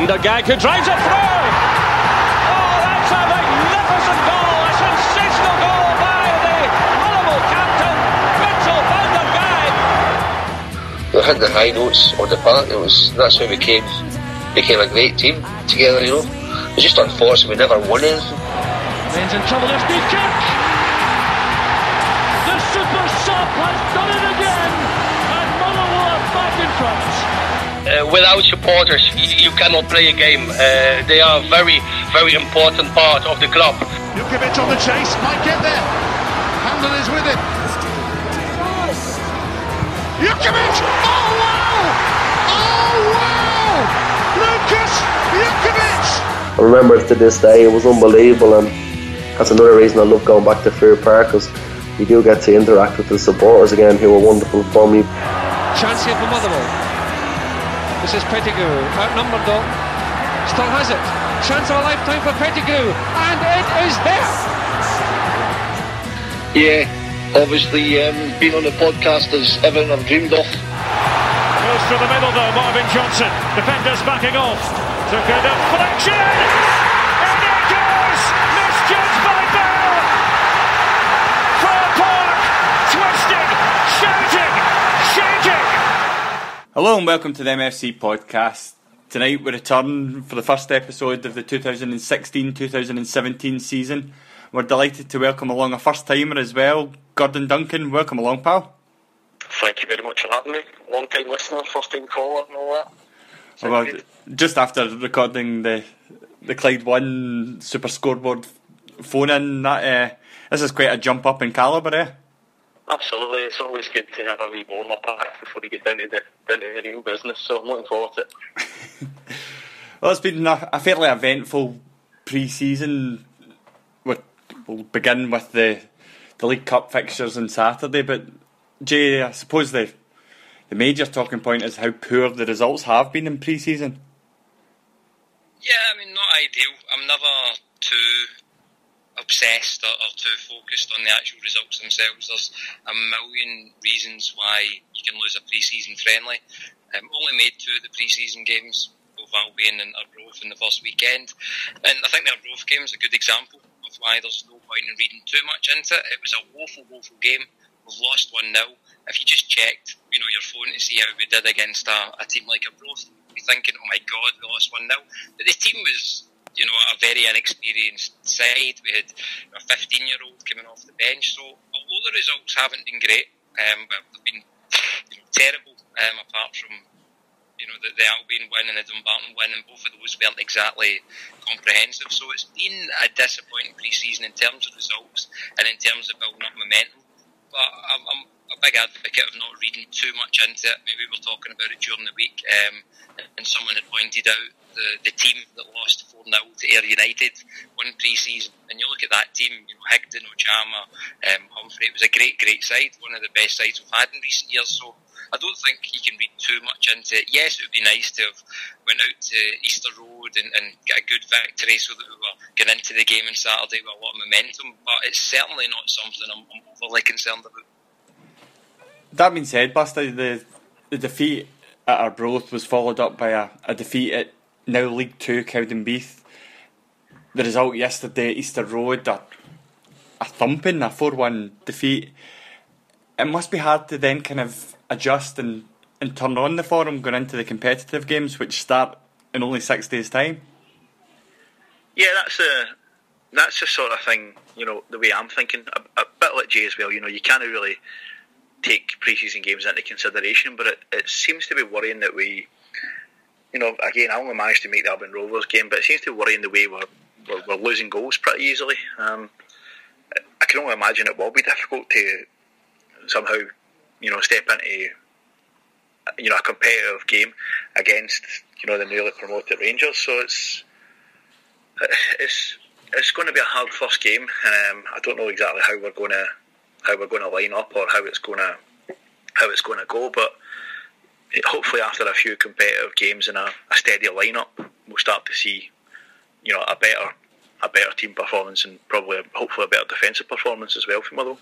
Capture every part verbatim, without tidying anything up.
Peter Gagg who drives it through. Oh, that's a magnificent goal, a sensational goal by the Motherwell captain, Mitchell van der Gagg. We had the high notes on the park. It was that's how we came became a great team together. You know, it's just unfortunate we never won anything. Ben's in trouble. There's Newkirk. The super sub has done it again, and Motherwell are back in front. Uh, without supporters, you, you cannot play a game. Uh, they are a very, very important part of the club. Jukovic on the chase, might get there. Handel is with it. Jukovic! Oh wow! Oh wow! Lucas Jukovic! I remember to this day, it was unbelievable, and that's another reason I love going back to Fair Park, because you do get to interact with the supporters again, who were wonderful for me. Chance here for Motherwell. This is Pettigrew, outnumbered though. Still has it. Chance of a lifetime for Pettigrew, and it is there. Yeah, obviously um, being on the podcast is everything I've dreamed of. Goes through the middle though, Marvin Johnson. Defenders backing off. Took a deflection. And it goes. Misjudged by Bell. Fir Park. Twisting. Shouting. Shaking. Hello and welcome to the M F C podcast. Tonight we return for the first episode of the twenty sixteen twenty seventeen season. We're delighted to welcome along a first timer as well, Gordon Duncan. Welcome along, pal. Thank you very much for having me. Long time listener, first time caller and all that. So well, just after recording the the Clyde One Super Scoreboard phone in, that uh, this is quite a jump up in calibre, eh? Absolutely, it's always good to have a wee warm up act before you get down to the down to the real business. So I'm looking forward to it. Well, it's been a, a fairly eventful pre-season. We're, we'll begin with the the League Cup fixtures on Saturday, but Jay, I suppose the the major talking point is how poor the results have been in pre-season. Yeah, I mean, not ideal. I'm never too obsessed or, or too focused on the actual results themselves. There's a million reasons why you can lose a pre-season friendly. Um, only made two of the pre-season games, both Albion and Arbroath in the first weekend, and I think the Arbroath game is a good example of why there's no point in reading too much into it. It was a woeful, woeful game. We've lost one nil. If you just checked, you know, your phone to see how we did against a, a team like Arbroath, you'd be thinking, oh my God, we lost one nil. But the team was, you know, a very inexperienced side. We had a fifteen-year-old coming off the bench. So although the results haven't been great, um, but they've been, you know, terrible, um, apart from, you know, the, the Albion win and the Dumbarton win, and both of those weren't exactly comprehensive. So it's been a disappointing pre-season in terms of results and in terms of building up momentum. But I'm, I'm a big advocate of not reading too much into it. Maybe we were talking about it during the week, um, and someone had pointed out the, the team that lost four nil to Ayr United one pre-season, and you look at that team, you know, Higdon, Ojama, um, Humphrey. It was a great, great side, one of the best sides we've had in recent years. So I don't think you can read too much into it. Yes, it would be nice to have went out to Easter Road and, and get a good victory so that we were getting into the game on Saturday with a lot of momentum, but it's certainly not something I'm, I'm overly concerned about. That being said, Buster, the, the defeat at Arbroath was followed up by a, a defeat at now League Two Cowdenbeath. The result yesterday at Easter Road, a, a thumping, a four one defeat. It must be hard to then kind of adjust and, and turn on the form going into the competitive games, which start in only six days' time. Yeah, that's a that's the sort of thing, you know, the way I'm thinking. A, a bit like Jay as well, you know, you can't really take pre-season games into consideration, but it, it seems to be worrying that we, you know, again, I only managed to make the Albion Rovers game, but it seems to be worrying the way we're, we're, we're losing goals pretty easily. Um, I can only imagine it will be difficult to somehow, you know, step into, you know, a competitive game against, you know, the newly promoted Rangers. So it's it's it's going to be a hard first game. Um, I don't know exactly how we're going to how we're going to line up or how it's going to how it's going to go, but hopefully after a few competitive games and a, a steadier lineup, we'll start to see, you know, a better a better team performance and probably hopefully a better defensive performance as well from Motherwell.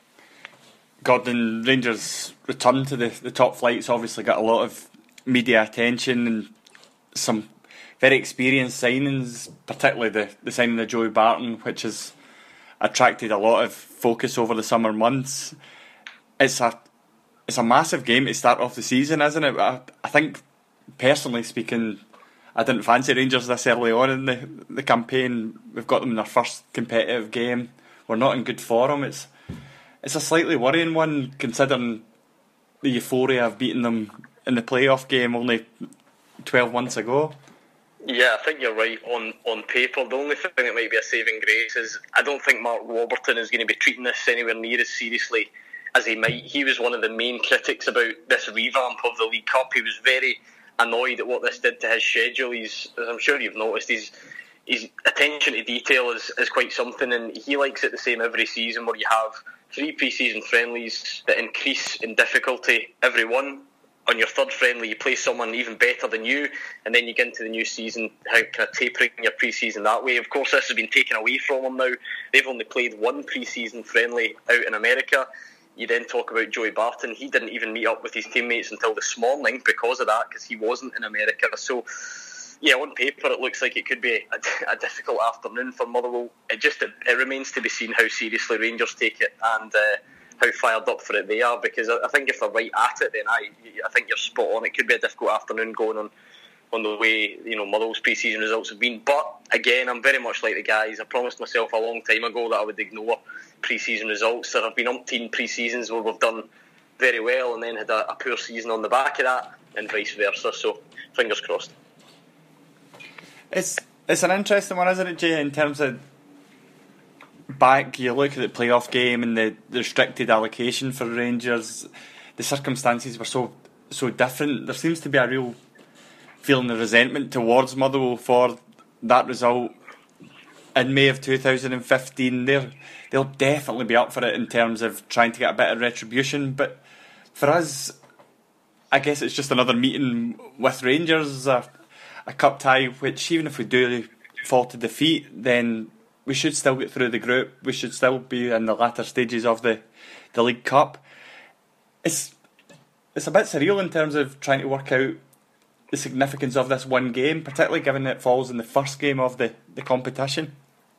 Gordon, Rangers' return to the, the top flight's obviously got a lot of media attention and some very experienced signings, particularly the, the signing of Joey Barton, which has attracted a lot of focus over the summer months. It's a it's a massive game to start off the season, isn't it? I, I think, personally speaking, I didn't fancy Rangers this early on in the, the campaign. We've got them in their first competitive game. We're not in good form. It's it's a slightly worrying one, considering the euphoria of beating them in the playoff game only twelve months ago. Yeah, I think you're right on, on paper. The only thing that might be a saving grace is I don't think Mark Warburton is going to be treating this anywhere near as seriously as he might. He was one of the main critics about this revamp of the League Cup. He was very annoyed at what this did to his schedule. He's, as I'm sure you've noticed, his his attention to detail is, is quite something, and he likes it the same every season, where you have three pre-season friendlies that increase in difficulty every one. On your third friendly, you play someone even better than you, and then you get into the new season, how kind of tapering your pre-season that way. Of course, this has been taken away from them now. They've only played one pre-season friendly out in America. You then talk about Joey Barton. He didn't even meet up with his teammates until this morning because of that, because he wasn't in America. So, yeah, on paper, it looks like it could be a, a difficult afternoon for Motherwell. It just it, it remains to be seen how seriously Rangers take it, and uh, how fired up for it they are, because I think if they're right at it, then I I think you're spot on. It could be a difficult afternoon going on on the way, you know, Motherwell's pre-season results have been. But again, I'm very much like the guys. I promised myself a long time ago that I would ignore pre-season results. There have been umpteen pre-seasons where we've done very well and then had a, a poor season on the back of that, and vice versa. So fingers crossed. It's it's an interesting one, isn't it, Jay, in terms of back, you look at the playoff game and the, the restricted allocation for Rangers. The circumstances were so so different. There seems to be a real feeling of resentment towards Motherwell for that result in May of two thousand fifteen. They're, they'll definitely be up for it in terms of trying to get a bit of retribution. But for us, I guess it's just another meeting with Rangers, a, a cup tie, which even if we do fall to defeat, then we should still get through the group. We should still be in the latter stages of the, the League Cup. It's it's a bit surreal in terms of trying to work out the significance of this one game, particularly given it falls in the first game of the, the competition.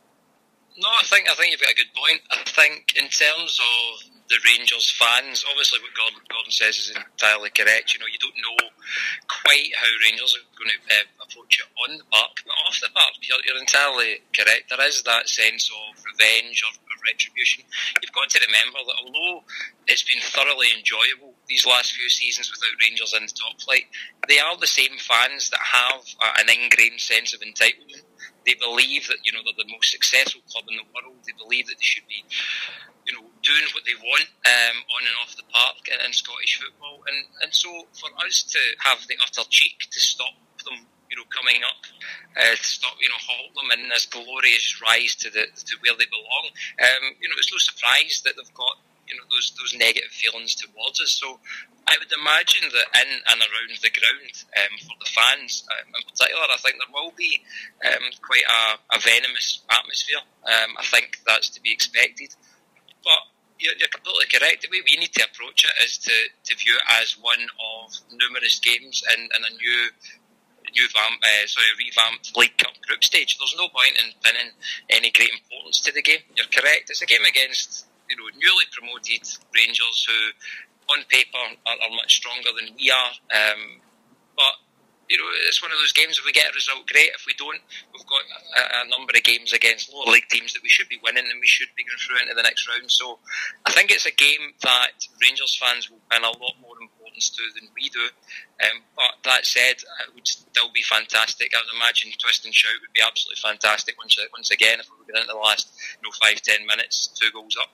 No, I think I think you've got a good point. I think in terms of the Rangers fans, obviously what Gordon, Gordon says is entirely correct. You know, you don't know quite how Rangers are going to uh, approach it on the park, but off the park, you're, you're entirely correct. There is that sense of revenge or, or retribution. You've got to remember that although it's been thoroughly enjoyable these last few seasons without Rangers in the top flight, they are the same fans that have an ingrained sense of entitlement. They believe that, you know, they're the most successful club in the world. They believe that they should be, you know, doing what they want um, on and off the park in, in Scottish football. And, and so for us to have the utter cheek to stop them, you know, coming up, uh, to stop, you know, halt them in this glorious rise to the to where they belong, um, you know, it's no surprise that they've got, you know, those those negative feelings towards us. So I would imagine that in and around the ground, um, for the fans um, in particular, I think there will be um, quite a, a venomous atmosphere. Um, I think that's to be expected. But you're, you're completely correct. The way we need to approach it is to, to view it as one of numerous games in, in a new, new vamp, uh, sorry, revamped League Cup group stage. There's no point in pinning any great importance to the game. You're correct. It's a game against, you know, newly promoted Rangers who, on paper, are, are much stronger than we are. Um, but, you know, it's one of those games. If we get a result, great. If we don't, we've got a, a number of games against lower league teams that we should be winning, and we should be going through into the next round. So I think it's a game that Rangers fans will pin a lot more importance to than we do. Um, but that said, it would still be fantastic. I would imagine twist and shout would be absolutely fantastic once, once again if we get into the last, you know, five, ten minutes, two goals up.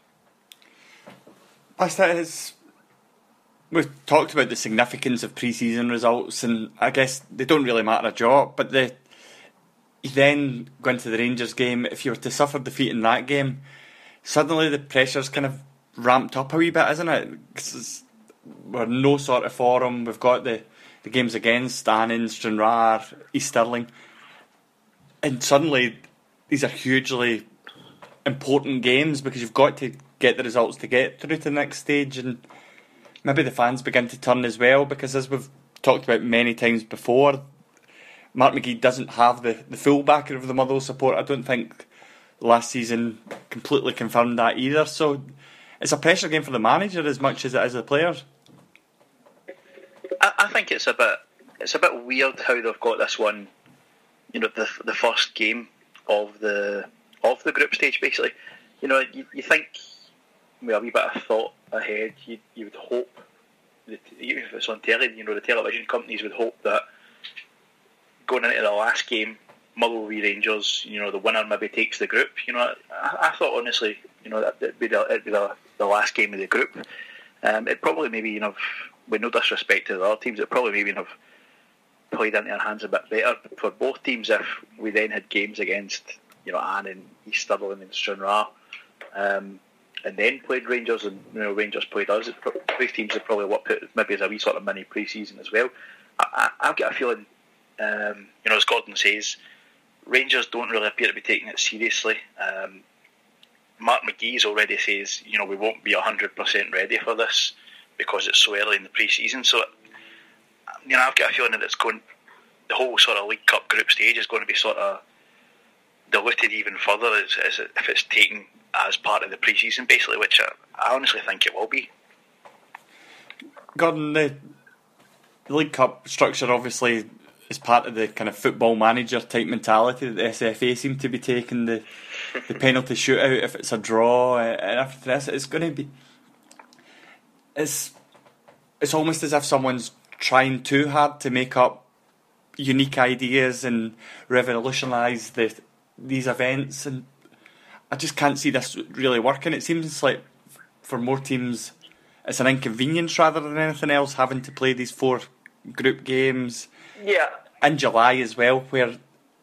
That is, we've talked about the significance of pre-season results, and I guess they don't really matter a jot, but the, you then go into the Rangers game. If you were to suffer defeat in that game, suddenly the pressure's kind of ramped up a wee bit, isn't it? 'Cause we're no sort of form. We've got the, the games against Annan, Stranraer, East Stirling, and suddenly these are hugely important games because you've got to get the results to get through to the next stage. And maybe the fans begin to turn as well, because as we've talked about many times before, Mark McGee doesn't have the, the full backer of the Motherwell support. I don't think last season completely confirmed that either. So it's a pressure game for the manager as much as it is the players. I, I think it's a bit it's a bit weird how they've got this one. You know, the the first game of the of the group stage, basically. You know, you, you think with a wee bit of thought ahead, you you would hope that even if it's on telly, you know, the television companies would hope that going into the last game, Motherwell v Rangers, you know, the winner maybe takes the group. You know, I, I thought honestly, you know, that it'd be the it'd be the, the last game of the group. Um, it probably maybe, you know, with no disrespect to the other teams, it probably maybe you know played into our hands a bit better for both teams if we then had games against, you know, Anne and East Stirling and Stranraer, um, and then played Rangers, and you know, Rangers played us. It, both teams would probably worked out maybe as a wee sort of mini pre-season as well. I, I, I've got a feeling, um, you know, as Gordon says, Rangers don't really appear to be taking it seriously. Um, Mark McGee's already says, you know, we won't be one hundred percent ready for this because it's so early in the pre-season. So, you know, I've got a feeling that it's going, the whole sort of League Cup group stage is going to be sort of diluted even further as, as if it's taken as part of the pre-season, basically, which I, I honestly think it will be. Gordon, the, the League Cup structure obviously is part of the kind of football manager type mentality that the S F A seem to be taking. The the penalty shootout, if it's a draw, and after this, it's going to be. It's it's almost as if someone's trying too hard to make up unique ideas and revolutionise the these events, and I just can't see this really working. It seems like for more teams, it's an inconvenience rather than anything else, having to play these four group games. Yeah. In July as well, where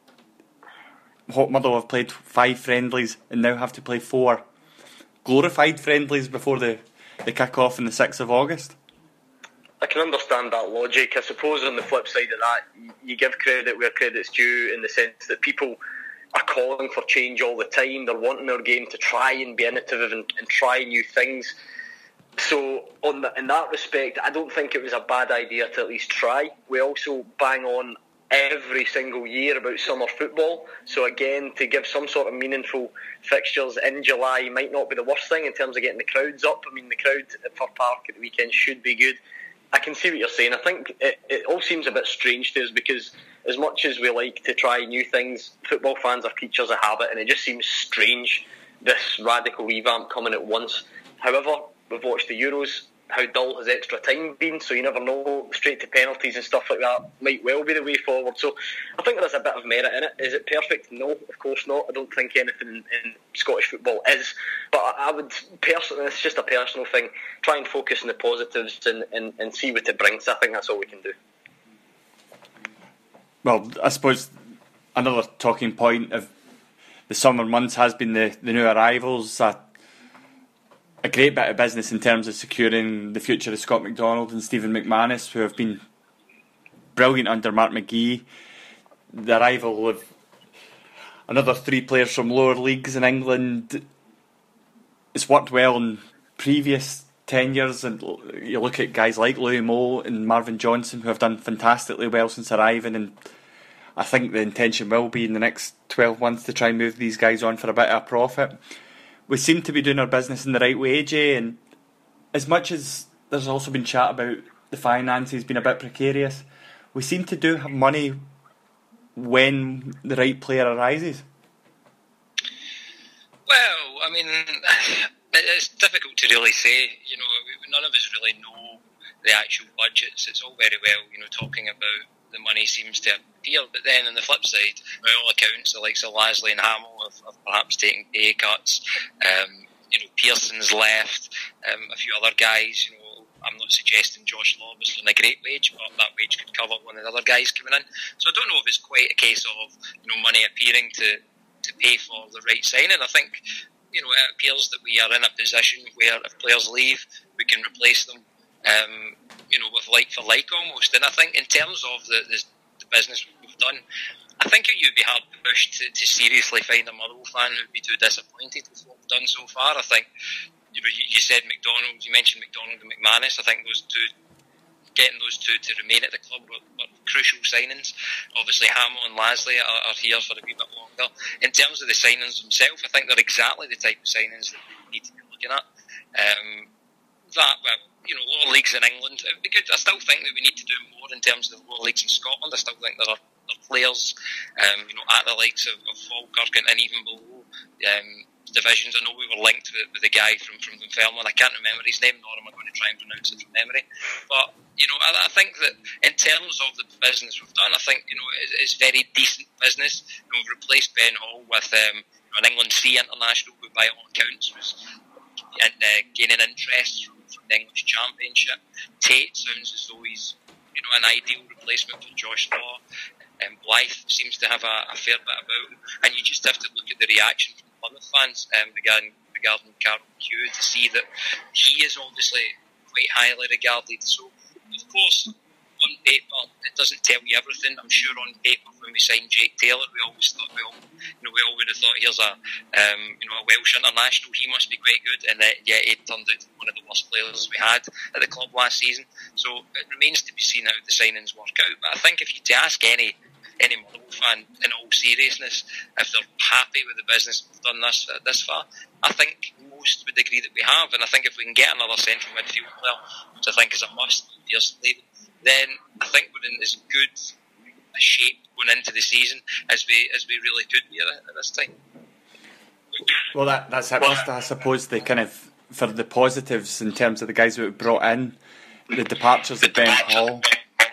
Motherwell have played five friendlies and now have to play four glorified friendlies before the, the kick-off on the sixth of August. I can understand that logic. I suppose on the flip side of that, you give credit where credit's due in the sense that people are calling for change all the time. They're wanting their game to try and be innovative and, and try new things. So on the, in that respect, I don't think it was a bad idea to at least try. We also bang on every single year about summer football. So again, to give some sort of meaningful fixtures in July might not be the worst thing in terms of getting the crowds up. I mean, the crowd at Fir Park at the weekend should be good. I can see what you're saying. I think it, it all seems a bit strange to us because as much as we like to try new things, football fans are creatures of habit, and it just seems strange, this radical revamp coming at once. However, we've watched the Euros. How dull has extra time been? So you never know. Straight to penalties and stuff like that might well be the way forward. So I think there's a bit of merit in it. Is it perfect? No, of course not. I don't think anything in, in Scottish football is. But I, I would personally, it's just a personal thing, try and focus on the positives and, and, and see what it brings. I think that's all we can do. Well, I suppose another talking point of the summer months has been the, the new arrivals. Uh, a great bit of business in terms of securing the future of Scott McDonald and Stephen McManus, who have been brilliant under Mark McGee. The arrival of another three players from lower leagues in England. It's worked well in previous tenures, and you look at guys like Louis Moe and Marvin Johnson, who have done fantastically well since arriving, and I think the intention will be in the next twelve months to try and move these guys on for a bit of a profit. We seem to be doing our business in the right way, Jay, and as much as there's also been chat about the finances being a bit precarious, we seem to do have money when the right player arises. Well, I mean, it's difficult to really say. You know, none of us really know the actual budgets. It's all very well, you know, talking about the money seems to appear, but then on the flip side, by all accounts, the likes of Lasley and Hamill have, have perhaps taken pay cuts. Um, you know, Pearson's left. Um, a few other guys. You know, I'm not suggesting Josh Law was on a great wage, but that wage could cover one of the other guys coming in. So I don't know if it's quite a case of, you know, money appearing to to pay for the right signing. I think, you know, it appears that we are in a position where if players leave, we can replace them. Um, you know, with like for like almost. And I think in terms of the, the, the business we've done, I think you'd be hard pushed to, to seriously find a Motherwell fan who'd be too disappointed with what we've done so far. I think, you know, you, you said McDonald, you mentioned McDonald and McManus. I think those two getting those two to remain at the club were, were crucial signings. Obviously, Hamill and Lasley are, are here for a wee bit longer. In terms of the signings themselves, I think they're exactly the type of signings that we need to be looking at. Um, that, well, you know, lower leagues in England, it would be good. I still think that we need to do more in terms of the lower leagues in Scotland. I still think there are, there are players, um, you know, at the likes of, of Falkirk and, and even below um, divisions. I know we were linked with, with the guy from, from Dunfermline. I can't remember his name, nor am I going to try and pronounce it from memory. But, you know, I, I think that in terms of the business we've done, I think, you know, it, it's very decent business. And we've replaced Ben Hall with um, an England C international who, by all accounts, was and, uh, gaining interest from, from the English Championship. Tate sounds as though he's, you know, an ideal replacement for Josh Law. Um, Blythe seems to have a, a fair bit about him, and you just have to look at the reaction from Plymouth fans um, regarding, regarding Carl Hugh to see that he is obviously quite highly regarded. So, of course, on paper, it doesn't tell you everything. I'm sure on paper, when we signed Jake Taylor, we always thought we all, you know, we all would have thought here's a, um, you know, a Welsh international. He must be quite good, and uh, yeah, it turned out to be one of the worst players we had at the club last season. So it remains to be seen how the signings work out. But I think if you to ask any any Motherwell fan, in all seriousness, if they're happy with the business we've done this this far, I think most would agree that we have. And I think if we can get another central midfield player, which I think is a must, then I think we're in as good a shape going into the season as we as we really could be at, at this time. Well, that that's it. I suppose the kind of, for the positives in terms of the guys that we brought in, the departures of Ben Hall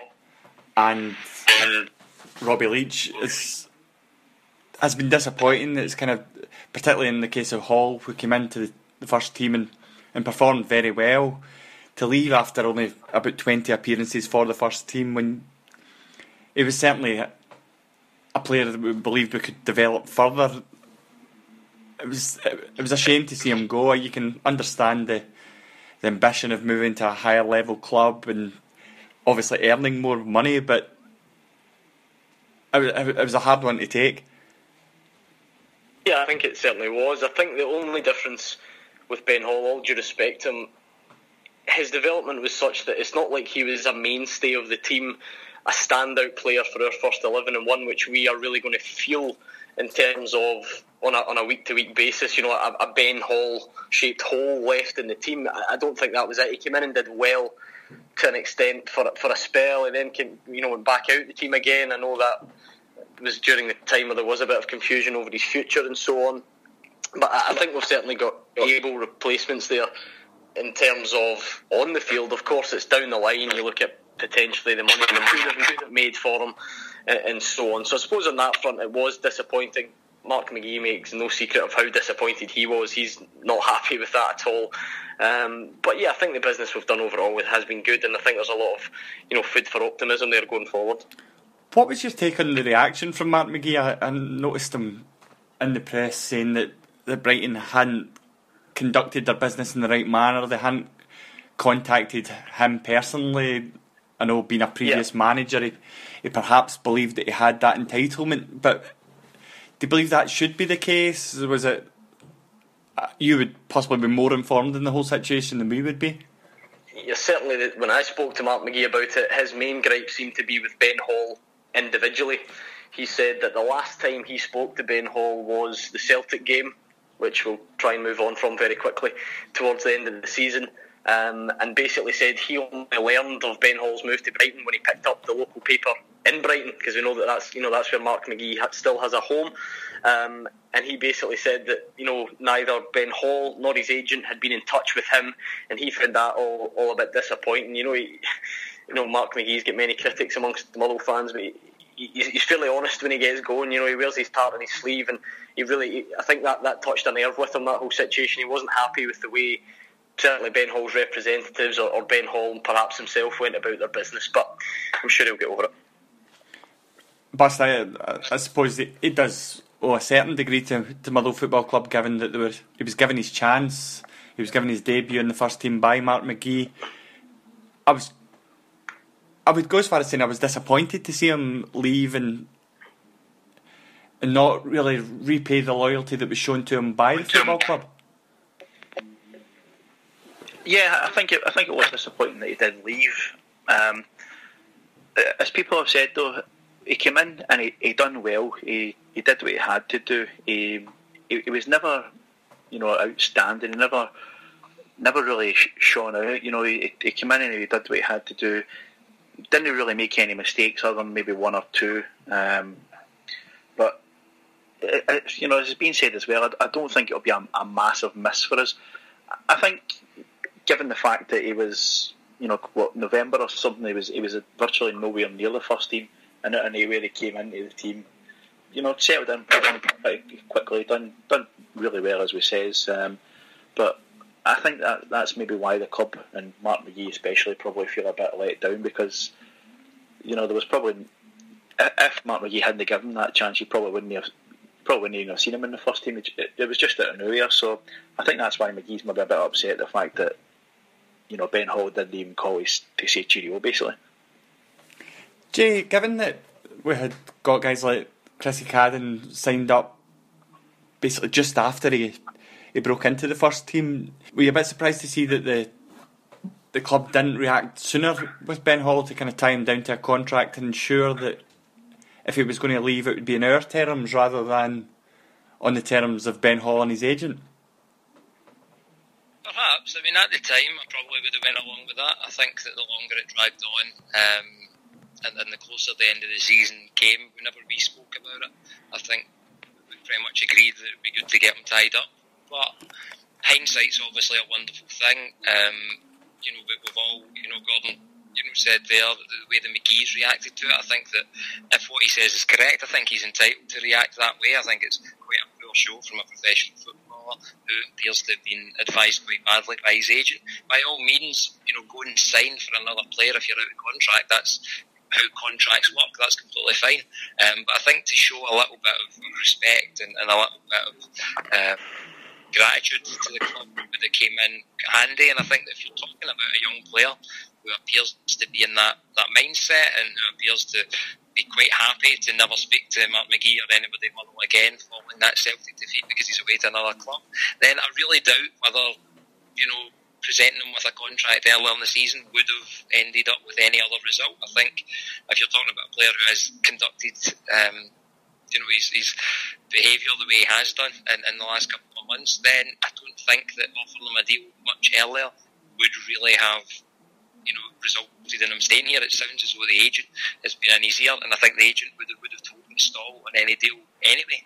and Robbie Leach is has been disappointing. It's kind of, particularly in the case of Hall, who came into the, the first team and, and performed very well, to leave after only about twenty appearances for the first team, when he was certainly a, a player that we believed we could develop further. It was it was a shame to see him go. You can understand the the ambition of moving to a higher level club and obviously earning more money, but it was a hard one to take. Yeah, I think it certainly was. I think the only difference with Ben Hall, all due respect to him, his development was such that it's not like he was a mainstay of the team, a standout player for our first eleven, and one which we are really going to feel in terms of on a on a week to week basis. You know, a, a Ben Hall shaped hole left in the team. I, I don't think that was it. He came in and did well to an extent for for a spell, and then came, you know, went back out the team again. I know that was during the time where there was a bit of confusion over his future and so on. But I, I think we've certainly got able replacements there in terms of on the field. Of course, it's down the line. You look at potentially the money the could have made for him and, and so on. So I suppose on that front it was disappointing. Mark McGee makes no secret of how disappointed he was. He's not happy with that at all. Um, but yeah, I think the business we've done overall has been good, and I think there's a lot of, you know, food for optimism there going forward. What was your take on the reaction from Mark McGee? I, I noticed him in the press saying that, that Brighton hadn't conducted their business in the right manner. They hadn't contacted him personally. I know, being a previous yeah. manager, he, he perhaps believed that he had that entitlement, but do you believe that should be the case? Was it you would possibly be more informed in the whole situation than we would be? Yeah, certainly. When I spoke to Mark McGee about it, his main gripe seemed to be with Ben Hall individually. He said that the last time he spoke to Ben Hall was the Celtic game, which we'll try and move on from very quickly, towards the end of the season. Um, and basically said he only learned of Ben Hall's move to Brighton when he picked up the local paper in Brighton, because we know that that's, you know, that's where Mark McGee ha- still has a home. Um, and he basically said that, you know, neither Ben Hall nor his agent had been in touch with him, and he found that all, all a bit disappointing. You know, he, you know, Mark McGee's got many critics amongst the Motherwell fans, but he, he's, he's fairly honest when he gets going. You know, he wears his heart on his sleeve, and he really, he, I think that, that touched a nerve with him, that whole situation. He wasn't happy with the way certainly Ben Hall's representatives or, or Ben Hall perhaps himself went about their business, but I'm sure he'll get over it. Bust, I, I suppose it, it does owe a certain degree to, to Motherwell Football Club, given that they were, he was given his chance, he was given his debut in the first team by Mark McGee. I was, I would go as far as saying I was disappointed to see him leave and and not really repay the loyalty that was shown to him by the football club. Yeah, I think it, I think it was disappointing that he did leave. Um, as people have said, though, he came in and he, he done well. He he did what he had to do. He he, he was never, you know, outstanding. He never never really shone out. You know, he, he came in and he did what he had to do. Didn't really make any mistakes other than maybe one or two. Um, but it, it, you know, as has been said as well, I, I don't think it'll be a, a massive miss for us. I think, given the fact that he was, you know, what, November or something, he was he was virtually nowhere near the first team, and and he really came into the team, you know, settled in pretty quickly, done done really well, as we says. Um, but I think that that's maybe why the club and Mark McGee especially probably feel a bit let down, because, you know, there was probably, if Mark McGee hadn't given him that chance, he probably wouldn't have probably wouldn't even have seen him in the first team. It, it, it was just out of nowhere. So I think that's why McGee's maybe a bit upset at the fact that, you know, Ben Hall didn't even call his to say cheerio, basically. Jay, given that we had got guys like Chrissy Cadden signed up basically just after he he broke into the first team, were you a bit surprised to see that the the club didn't react sooner with Ben Hall to kind of tie him down to a contract and ensure that if he was going to leave, it would be in our terms rather than on the terms of Ben Hall and his agent? Perhaps. I mean, at the time, I probably would have went along with that. I think that the longer it dragged on, um, and, and the closer the end of the season came, whenever we spoke about it, I think we pretty much agreed that it would be good to get him tied up. But hindsight's obviously a wonderful thing. Um, you know, we, we've all, you know, Gordon, you know, said there that the way the McGee's reacted to it, I think that if what he says is correct, I think he's entitled to react that way. I think it's quite a poor show from a professional footballer who appears to have been advised quite badly by his agent. By all means, you know, go and sign for another player if you're out of contract. That's how contracts work. That's completely fine. Um, but I think to show a little bit of respect and, and a little bit of um, gratitude to the club that came in handy. And I think that if you're talking about a young player who appears to be in that, that mindset and who appears to be quite happy to never speak to Mark McGee or anybody Motherwell again following that Celtic defeat because he's away to another club, then I really doubt whether, you know, presenting him with a contract earlier in the season would have ended up with any other result. I think if you're talking about a player who has conducted um, you know, his, his behaviour the way he has done in, in the last couple of months, then I don't think that offering him a deal much earlier would really have, you know, resulted in him staying here. It sounds as though the agent has been in his ear, and I think the agent would have, would have told him to stall on any deal anyway.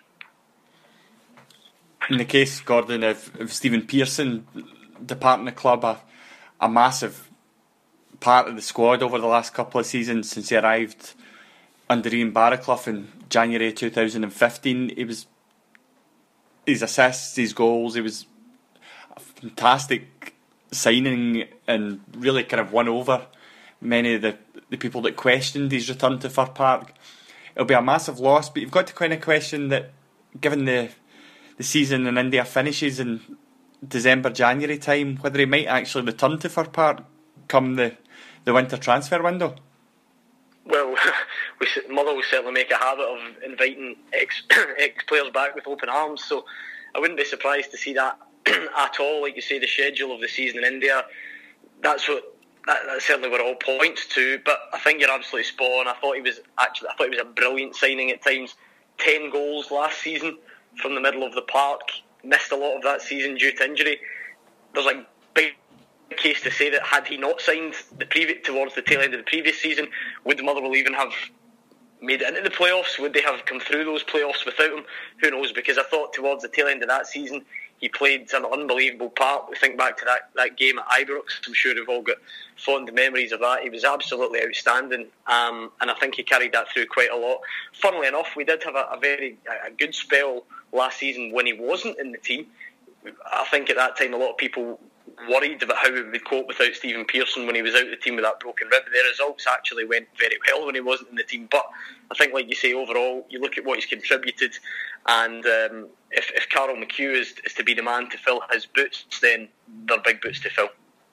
In the case, Gordon, of, of Stephen Pearson departing the club, a, a massive part of the squad over the last couple of seasons since he arrived under Ian Barraclough in January two thousand fifteen, he was his assists, his goals, he was a fantastic signing and really kind of won over many of the, the people that questioned his return to Fir Park. It'll be a massive loss, but you've got to kind of question that, given the the season in India finishes in December, January time, whether he might actually return to Fir Park come the, the winter transfer window. Well, we, Motherwell certainly make a habit of inviting ex, ex-players back with open arms, so I wouldn't be surprised to see that at all. Like you say, the schedule of the season in India, that's what that, that's certainly what it all points to. But I think you're absolutely spot on. I thought he was actually, I thought he was a brilliant signing at times. Ten goals last season from the middle of the park. Missed a lot of that season due to injury. There's a big case to say that had he not signed the previous towards the tail end of the previous season, would Motherwell even have made it into the playoffs? Would they have come through those playoffs without him? Who knows? Because I thought towards the tail end of that season, he played an unbelievable part. We think back to that, that game at Ibrox. I'm sure we've all got fond memories of that. He was absolutely outstanding, um, and I think he carried that through quite a lot. Funnily enough, we did have a, a very a good spell last season when he wasn't in the team. I think at that time a lot of people worried about how we would cope without Stephen Pearson when he was out of the team with that broken rib. The results actually went very well when he wasn't in the team, but I think, like you say, overall you look at what he's contributed, and um, if, if Carl McHugh is, is to be the man to fill his boots, then they're big boots to fill.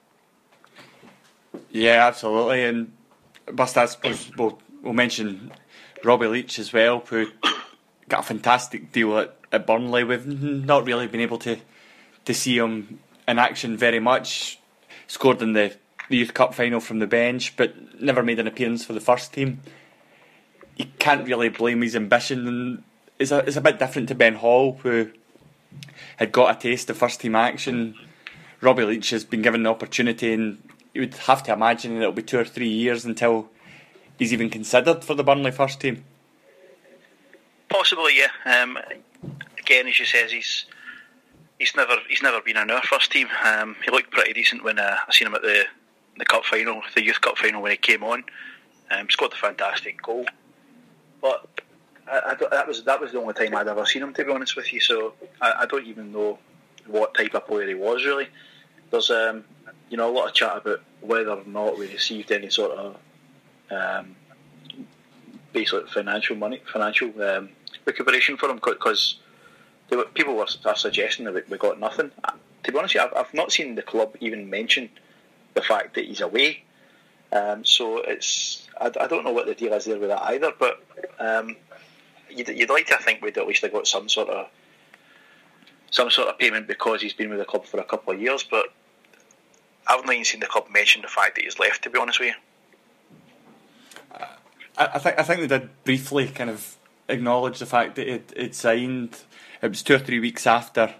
Yeah, absolutely. And Bust, I suppose we'll, we'll mention Robbie Leach as well, who got a fantastic deal at, at Burnley. We've not really been able to to see him in action very much. Scored in the the Youth Cup final from the bench, but never made an appearance for the first team. You can't really blame his ambition, and it's a, it's a bit different to Ben Hall, who had got a taste of first team action. Robbie Leach has been given the opportunity, and you would have to imagine that it'll be two or three years until he's even considered for the Burnley first team. Possibly, yeah. Um, again, as you says, he's he's never he's never been in our first team. Um, he looked pretty decent when uh, I seen him at the the cup final, the Youth Cup final, when he came on. Um, scored a fantastic goal, but I, I don't, that was that was the only time I'd ever seen him, to be honest with you. So I, I don't even know what type of player he was really. There's um, you know a lot of chat about whether or not we received any sort of um, basically financial money, financial um, recuperation for him, because people were are suggesting that we, we got nothing. To be honest with you, I've, I've not seen the club even mention the fact that he's away. Um, so it's I, I don't know what the deal is there with that either. But um, you'd, you'd like to think we'd at least have got some sort of some sort of payment because he's been with the club for a couple of years. But I've not even seen the club mention the fact that he's left, to be honest with you. I, I think I think they did briefly kind of acknowledge the fact that it it signed. It was two or three weeks after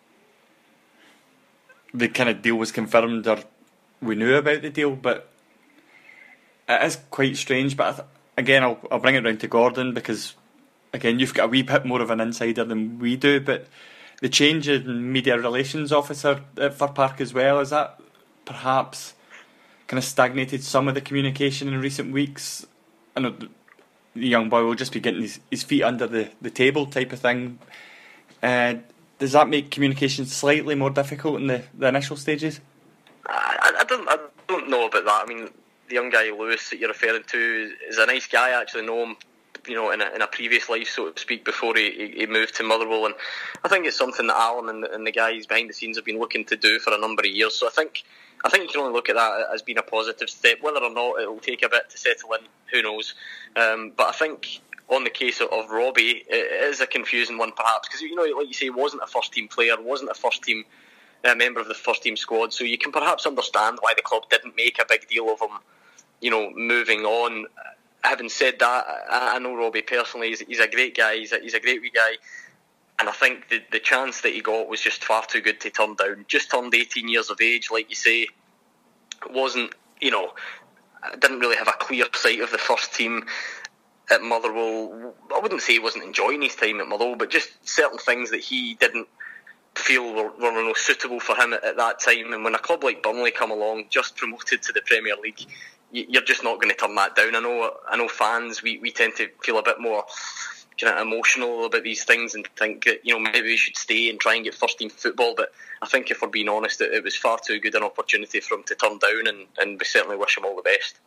the kind of deal was confirmed, or we knew about the deal. But it is quite strange. But I th- again, I'll I'll bring it round to Gordon, because again, you've got a wee bit more of an insider than we do. But the change in media relations officer at Fir Park as well, is that perhaps kind of stagnated some of the communication in recent weeks? I know the young boy will just be getting his, his feet under the, the table type of thing. Uh, does that make communication slightly more difficult in the, the initial stages? I, I don't I don't know about that. I mean, the young guy Lewis that you're referring to is a nice guy. I actually know him, you know, in a, in a previous life, so to speak, before he, he moved to Motherwell, and I think it's something that Alan and the, and the guys behind the scenes have been looking to do for a number of years. So I think I think you can only look at that as being a positive step. Whether or not it'll take a bit to settle in, who knows? Um, but I think on the case of, of Robbie, it is a confusing one perhaps, because, you know, like you say, he wasn't a first team player, wasn't a first team uh, member of the first team squad, so you can perhaps understand why the club didn't make a big deal of him, you know, moving on. Having said that, I, I know Robbie personally. He's, he's a great guy. He's a, he's a great wee guy. And I think the, the chance that he got was just far too good to turn down. Just turned eighteen years of age, like you say. Wasn't, you know, didn't really have a clear sight of the first team at Motherwell. I wouldn't say he wasn't enjoying his time at Motherwell, but just certain things that he didn't feel were, were no suitable for him at, at that time. And when a club like Burnley come along, just promoted to the Premier League, you're just not going to turn that down. I know, I know fans, we, we tend to feel a bit more kind of emotional about these things and think that, you know, maybe we should stay and try and get first team football. But I think, if we're being honest, it, it was far too good an opportunity for him to turn down, and, and we certainly wish him all the best.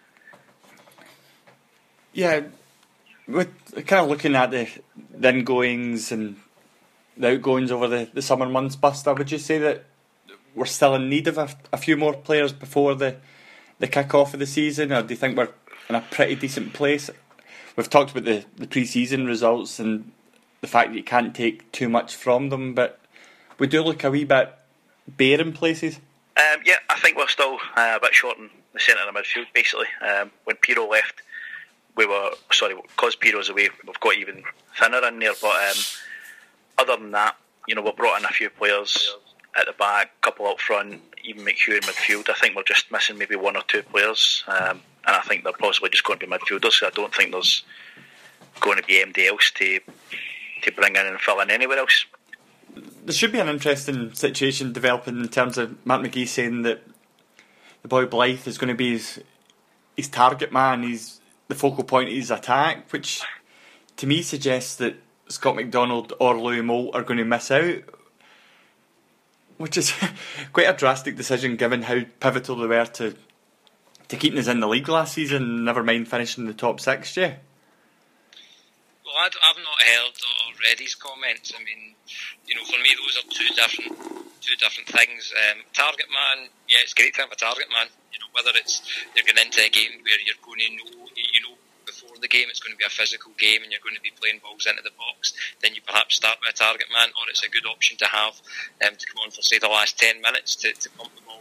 Yeah, with kind of looking at the, the ingoings and the outgoings over the, the summer months, Buster, would you say that we're still in need of a, a few more players before the the kick-off of the season, or do you think we're in a pretty decent place? We've talked about the, the pre-season results and the fact that you can't take too much from them, but we do look a wee bit bare in places. Um, yeah, I think we're still uh, a bit short in the centre of the midfield, basically. Um, when Pirro left, we were, sorry, because Piro's away, we've got even thinner in there, but um, other than that, you know, we've brought in a few players at the back, a couple up front, even McHugh in midfield. I think we're just missing maybe one or two players, um, and I think they're possibly just going to be midfielders. So I don't think there's going to be anybody else to to bring in and fill in anywhere else. There should be an interesting situation developing in terms of Matt McGee saying that the boy Blythe is going to be his, his target man, he's the focal point of his attack, which to me suggests that Scott McDonald or Louis Moult are going to miss out, which is quite a drastic decision given how pivotal they were to to keeping us in the league last season, never mind finishing the top six, yeah. Well, I'd, I've not heard or read his comments. I mean, you know, for me, those are two different two different things. Um, target man, yeah, it's great to have a target man. You know, whether it's you're going into a game where you're going to know, you know, before the game it's going to be a physical game and you're going to be playing balls into the box, then you perhaps start with a target man, or it's a good option to have um, to come on for, say, the last ten minutes to, to pump the ball along.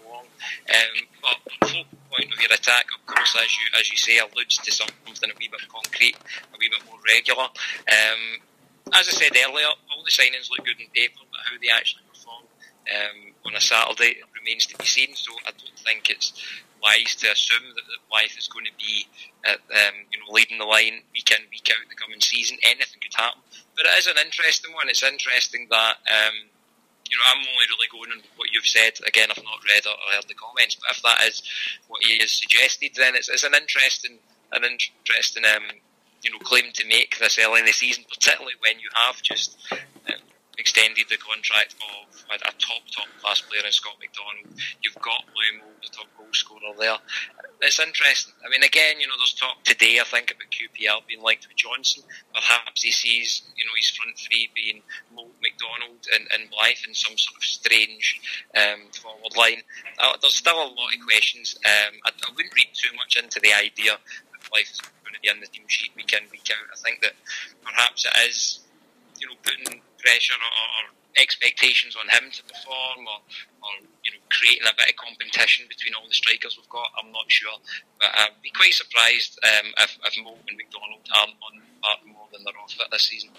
Um, but the focal point of your attack, of course, as you as you say, alludes to something a wee bit concrete, a wee bit more regular. Um, as I said earlier, all the signings look good on paper, but how they actually perform um, on a Saturday remains to be seen. So I don't think it's wise to assume that, that Blythe is going to be at, um, you know, leading the line week in, week out the coming season. Anything could happen. But it is an interesting one. It's interesting that, um, you know, I'm only really going on what you've said. Again, I've not read or heard the comments, but if that is what he has suggested, then it's, it's an interesting, an interesting, um, you know, claim to make this early in the season, particularly when you have just um, extended the contract of a, a top, top class player in Scott McDonald. You've got Liam Moult, the top goal scorer there. It's interesting. I mean, again, you know, there's talk today, I think, about Q P R being linked with Johnson. Perhaps he sees, you know, his front three being Moult, McDonald and, and Blythe in some sort of strange um, forward line. Uh, there's still a lot of questions. Um, I, I wouldn't read too much into the idea that Blythe is going to be on the team sheet week in, week out. I think that perhaps it is, you know, putting pressure or, or expectations on him to perform, or, or you know, creating a bit of competition between all the strikers we've got. I'm not sure, but I'd be quite surprised um, if, if Moult and McDonald aren't on part more than they're off it this season.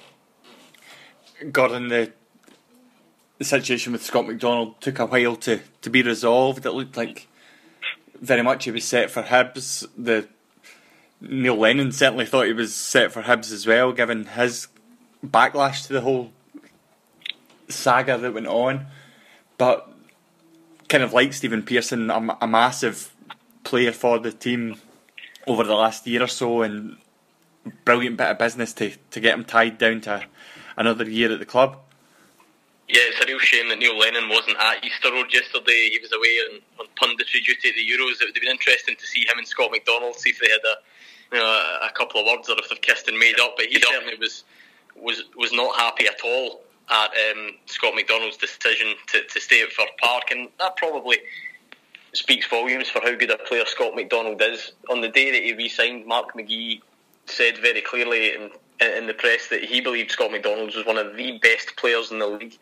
Gordon, the the situation with Scott McDonald took a while to, to be resolved. It looked like very much he was set for Hibs. The Neil Lennon certainly thought he was set for Hibs as well, given his backlash to the whole saga that went on. But kind of like Stephen Pearson, a, a massive player for the team over the last year or so, and brilliant bit of business to, to get him tied down to another year at the club. Yeah, it's a real shame that Neil Lennon wasn't at Easter Road yesterday. He was away on, on punditry duty at the Euros. It would have been interesting to see him and Scott McDonald, see if they had a, you know, a couple of words, or if they've kissed and made up. But he certainly was was was not happy at all at um, Scott McDonald's decision to, to stay at Fir Park, and that probably speaks volumes for how good a player Scott McDonald is. On the day that he re-signed, Mark McGee said very clearly in, in the press that he believed Scott McDonald was one of the best players in the league.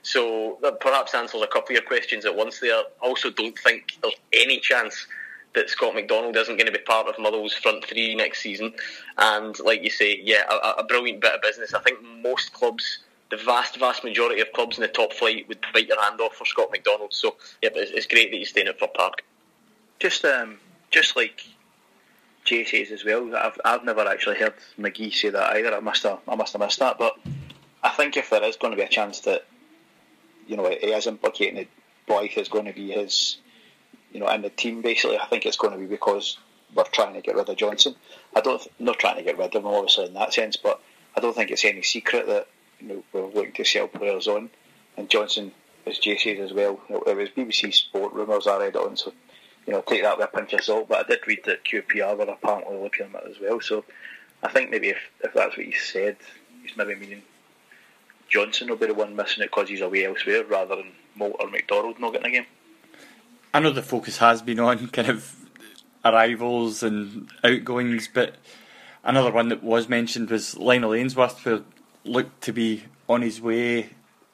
So that perhaps answers a couple of your questions at once there. I also don't think there's any chance that Scott McDonald isn't going to be part of Motherwell's front three next season. And like you say, yeah, a, a brilliant bit of business. I think most clubs, the vast, vast majority of clubs in the top flight, would bite your hand off for Scott McDonald. So, yeah, but it's, it's great that he's staying at Fir Park. Just, um, just like Jay says as well, I've I've never actually heard McGee say that either. I must have I must have missed that. But I think if there is going to be a chance that, you know, he is implicating that Blythe is going to be his, you know, in the team, basically, I think it's going to be because we're trying to get rid of Johnson. I don't, not trying to get rid of him, obviously, in that sense, but I don't think it's any secret that, you know, we're looking to sell players on. And Johnson, as Jay says as well, you know, it was B B C Sport rumours I read on, so, you know, take that with a pinch of salt. But I did read that Q P R were apparently looking at it as well. So I think maybe if, if that's what he said, he's maybe meaning Johnson will be the one missing it because he's away elsewhere, rather than Moult or McDonald not getting a game. I know the focus has been on kind of arrivals and outgoings, but another one that was mentioned was Lionel Ainsworth, who looked to be on his way.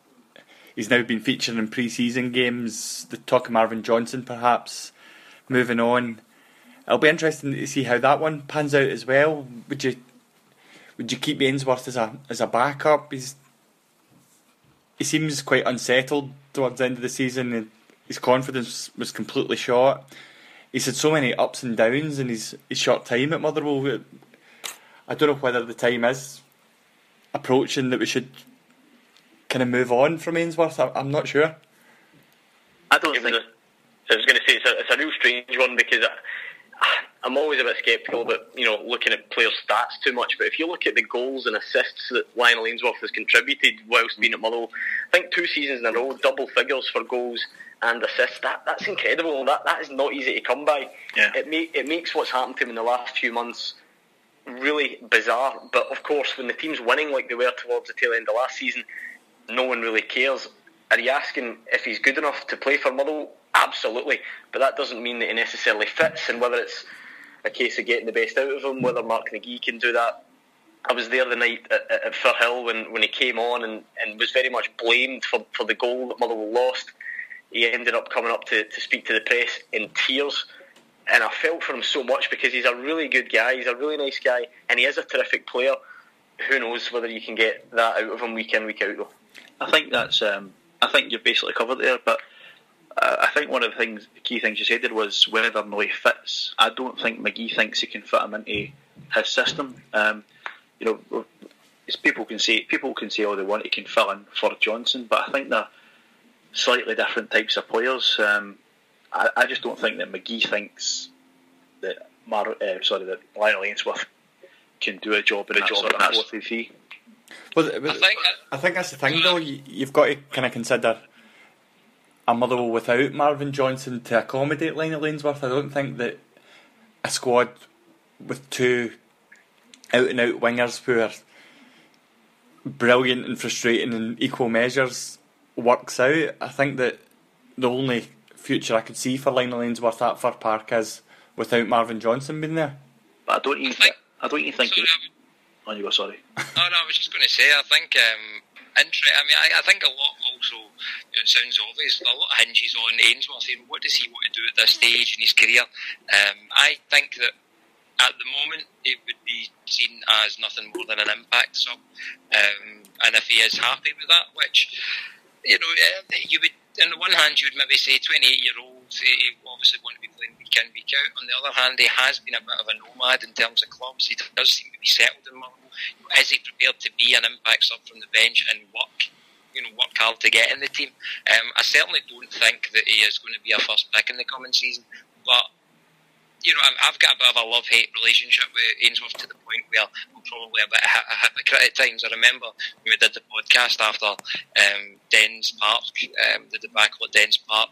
He's now been featured in pre-season games. The talk of Marvin Johnson perhaps moving on. It'll be interesting to see how that one pans out as well. Would you would you keep Ainsworth as a as a backup? He's he seems quite unsettled towards the end of the season, and his confidence was completely shot. He's had so many ups and downs in his, his short time at Motherwell. I don't know whether the time is approaching that we should kind of move on from Ainsworth. I'm not sure. I don't think. I was going to say it's a, it's a real strange one, because I, I'm always a bit sceptical about, you know, looking at players' stats too much. But if you look at the goals and assists that Lionel Ainsworth has contributed whilst being at Motherwell, I think two seasons in a row, double figures for goals and assists. That that's incredible. That that is not easy to come by. Yeah. It make, it makes what's happened to him in the last few months really bizarre. But of course, when the team's winning like they were towards the tail end of last season, no one really cares. Are you asking if he's good enough to play for Motherwell? Absolutely, but that doesn't mean that he necessarily fits. And whether it's a case of getting the best out of him, whether Mark McGee can do that. I was there the night at, at Firhill when, when he came on and, and was very much blamed for, for the goal that Motherwell lost. he ended up coming up to, to speak to the press in tears. And I felt for him so much because he's a really good guy, he's a really nice guy, and he is a terrific player. Who knows whether you can get that out of him week in, week out, though. I think that's. Um, I think you've basically covered there, but uh, I think one of the things, the key things you said there was whether or not he fits. I don't think McGee thinks he can fit him into his system. Um, you know, as people can say, people can say all they want, he can fill in for Johnson, but I think they're slightly different types of players. Um, I, I just don't think that McGee thinks that Mar- uh, sorry that Lionel Ainsworth can do a job in a that job sort of four three three. Well, I think I think that's the thing though. You, you've got to kind of consider a Motherwell without Marvin Johnson to accommodate Lionel Ainsworth. I don't think that a squad with two out and out wingers who are brilliant and frustrating in equal measures works out. I think that the only future I could see for Lionel Ainsworth at Fir Park is without Marvin Johnson being there. But I don't even think. I don't even think. Sorry, oh, you were sorry. No, no. I was just going to say. I think. Um, inter- I mean, I, I think a lot also. You know, it sounds obvious. A lot hinges on Ainsworth. You know, what does he want to do at this stage in his career? Um, I think that at the moment it would be seen as nothing more than an impact sub, um, and if he is happy with that, which you know, uh, you would. On the one hand, you would maybe say twenty-eight-year-old, he obviously want to be playing week in, week out. On the other hand, he has been a bit of a nomad in terms of clubs. He does seem to be settled in Motherwell. Is he prepared to be an impact sub from the bench and work, you know, work hard to get in the team? Um, I certainly don't think that he is going to be a first pick in the coming season, but you know, I've got a bit of a love-hate relationship with Ainsworth to the point where I'm probably a bit of a hypocrite at times. I remember when we did the podcast after um, Dens Park, um, the debacle at Dens Park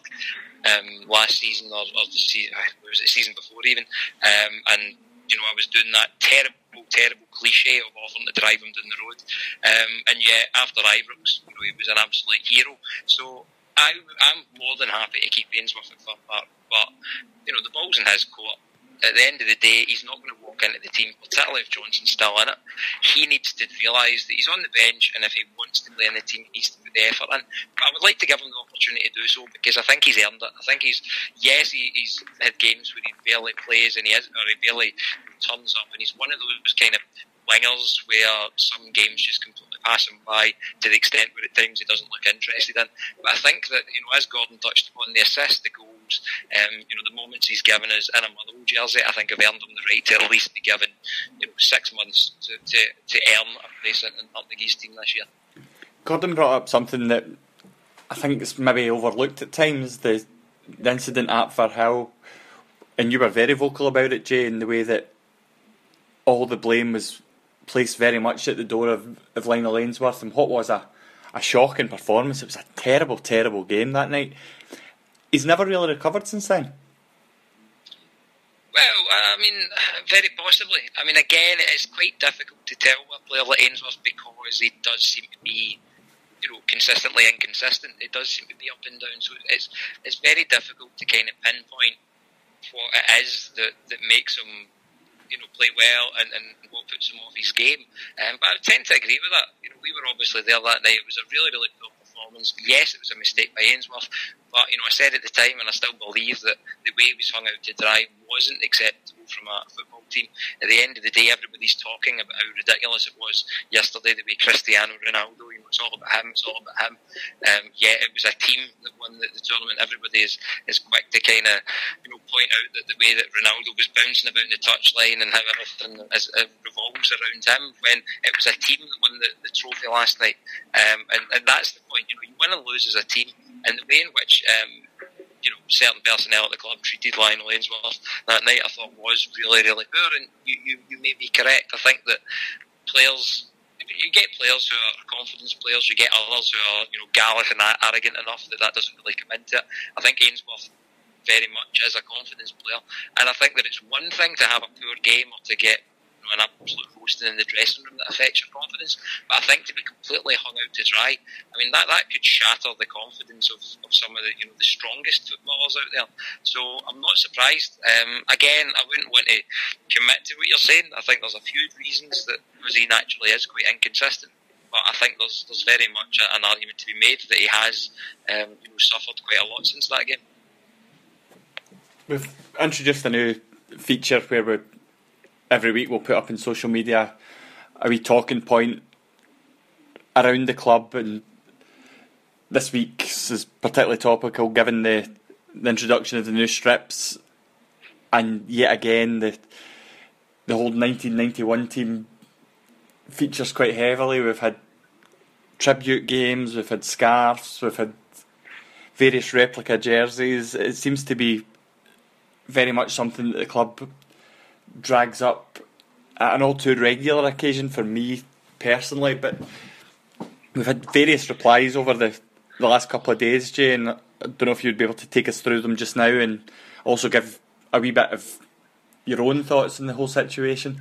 um, last season, or, or the season, was it the season before even, um, and you know, I was doing that terrible, terrible cliche of offering to drive him down the road, um, and yet after Ibrox, you know, he was an absolute hero. So I, I'm more than happy to keep Ainsworth at Fir Park, but you know, the ball's in his court. At the end of the day, he's not going to walk into the team, particularly if Johnson's still in it. He needs to realise that he's on the bench, and if he wants to play in the team, he needs to put the effort in. But I would like to give him the opportunity to do so, because I think he's earned it. I think he's, yes, he, he's had games where he barely plays and he is, or he barely turns up, and he's one of those kind of wingers where some games just completely pass him by to the extent where at times he doesn't look interested in. But I think that, you know, as Gordon touched upon, the assists, the goals, um, you know, the moments he's given us in a Motherwell jersey, I think have earned him the right to at least be given, you know, six months to, to, to earn a place in, in McGee's team this year. Gordon brought up something that I think is maybe overlooked at times, the, the incident at Firhill, and you were very vocal about it, Jay, in the way that all the blame was placed very much at the door of, of Lionel Ainsworth, and what was a, a shocking performance. It was a terrible, terrible game that night. He's never really recovered since then. Well, I mean, very possibly. I mean, again, it is quite difficult to tell with a player like Ainsworth because he does seem to be, you know, consistently inconsistent. It does seem to be up and down, so it's it's very difficult to kind of pinpoint what it is that, that makes him, you know, play well and, and what puts him off his game. Um, but I tend to agree with that. You know, we were obviously there that night. It was a really, really poor performance. Yes, it was a mistake by Ainsworth, but, you know, I said at the time, and I still believe that the way he was hung out to dry wasn't acceptable from a football team. At the end of the day, everybody's talking about how ridiculous it was yesterday, the way Cristiano Ronaldo, you know, it's all about him, it's all about him. Um, yeah, it was a team that won the, the tournament. Everybody is, is quick to kind of, you know, point out that the way that Ronaldo was bouncing about the touchline and how everything is, uh, revolves around him, when it was a team that won the, the trophy last night. Um, and, and that's the point. You know, you win and lose as a team, and the way in which um, you know, certain personnel at the club treated Lionel Ainsworth that night, I thought was really, really poor. And you, you, you may be correct. I think that players, you get players who are confidence players, you get others who are, you know, gallous and arrogant enough that that doesn't really come into it. I think Ainsworth very much is a confidence player, and I think that it's one thing to have a poor game or to get, you know, an absolute roasting in the dressing room that affects your confidence, but I think to be completely hung out to dry, I mean, that, that could shatter the confidence of, of some of the, you know, the strongest footballers out there. So I'm not surprised. Um, again, I wouldn't want to commit to what you're saying. I think there's a few reasons that because he naturally is quite inconsistent. but I think there's there's very much an argument to be made that he has um, you know, suffered quite a lot since that game. We've introduced a new feature where we every week we'll put up in social media a wee talking point around the club, and this week's is particularly topical given the, the introduction of the new strips, and yet again the the whole nineteen ninety-one team features quite heavily. We've had tribute games, we've had scarves, we've had various replica jerseys. It seems to be very much something that the club drags up at an all too regular occasion for me personally, but we've had various replies over the, the last couple of days, Jay, and I don't know if you'd be able to take us through them just now and also give a wee bit of your own thoughts on the whole situation.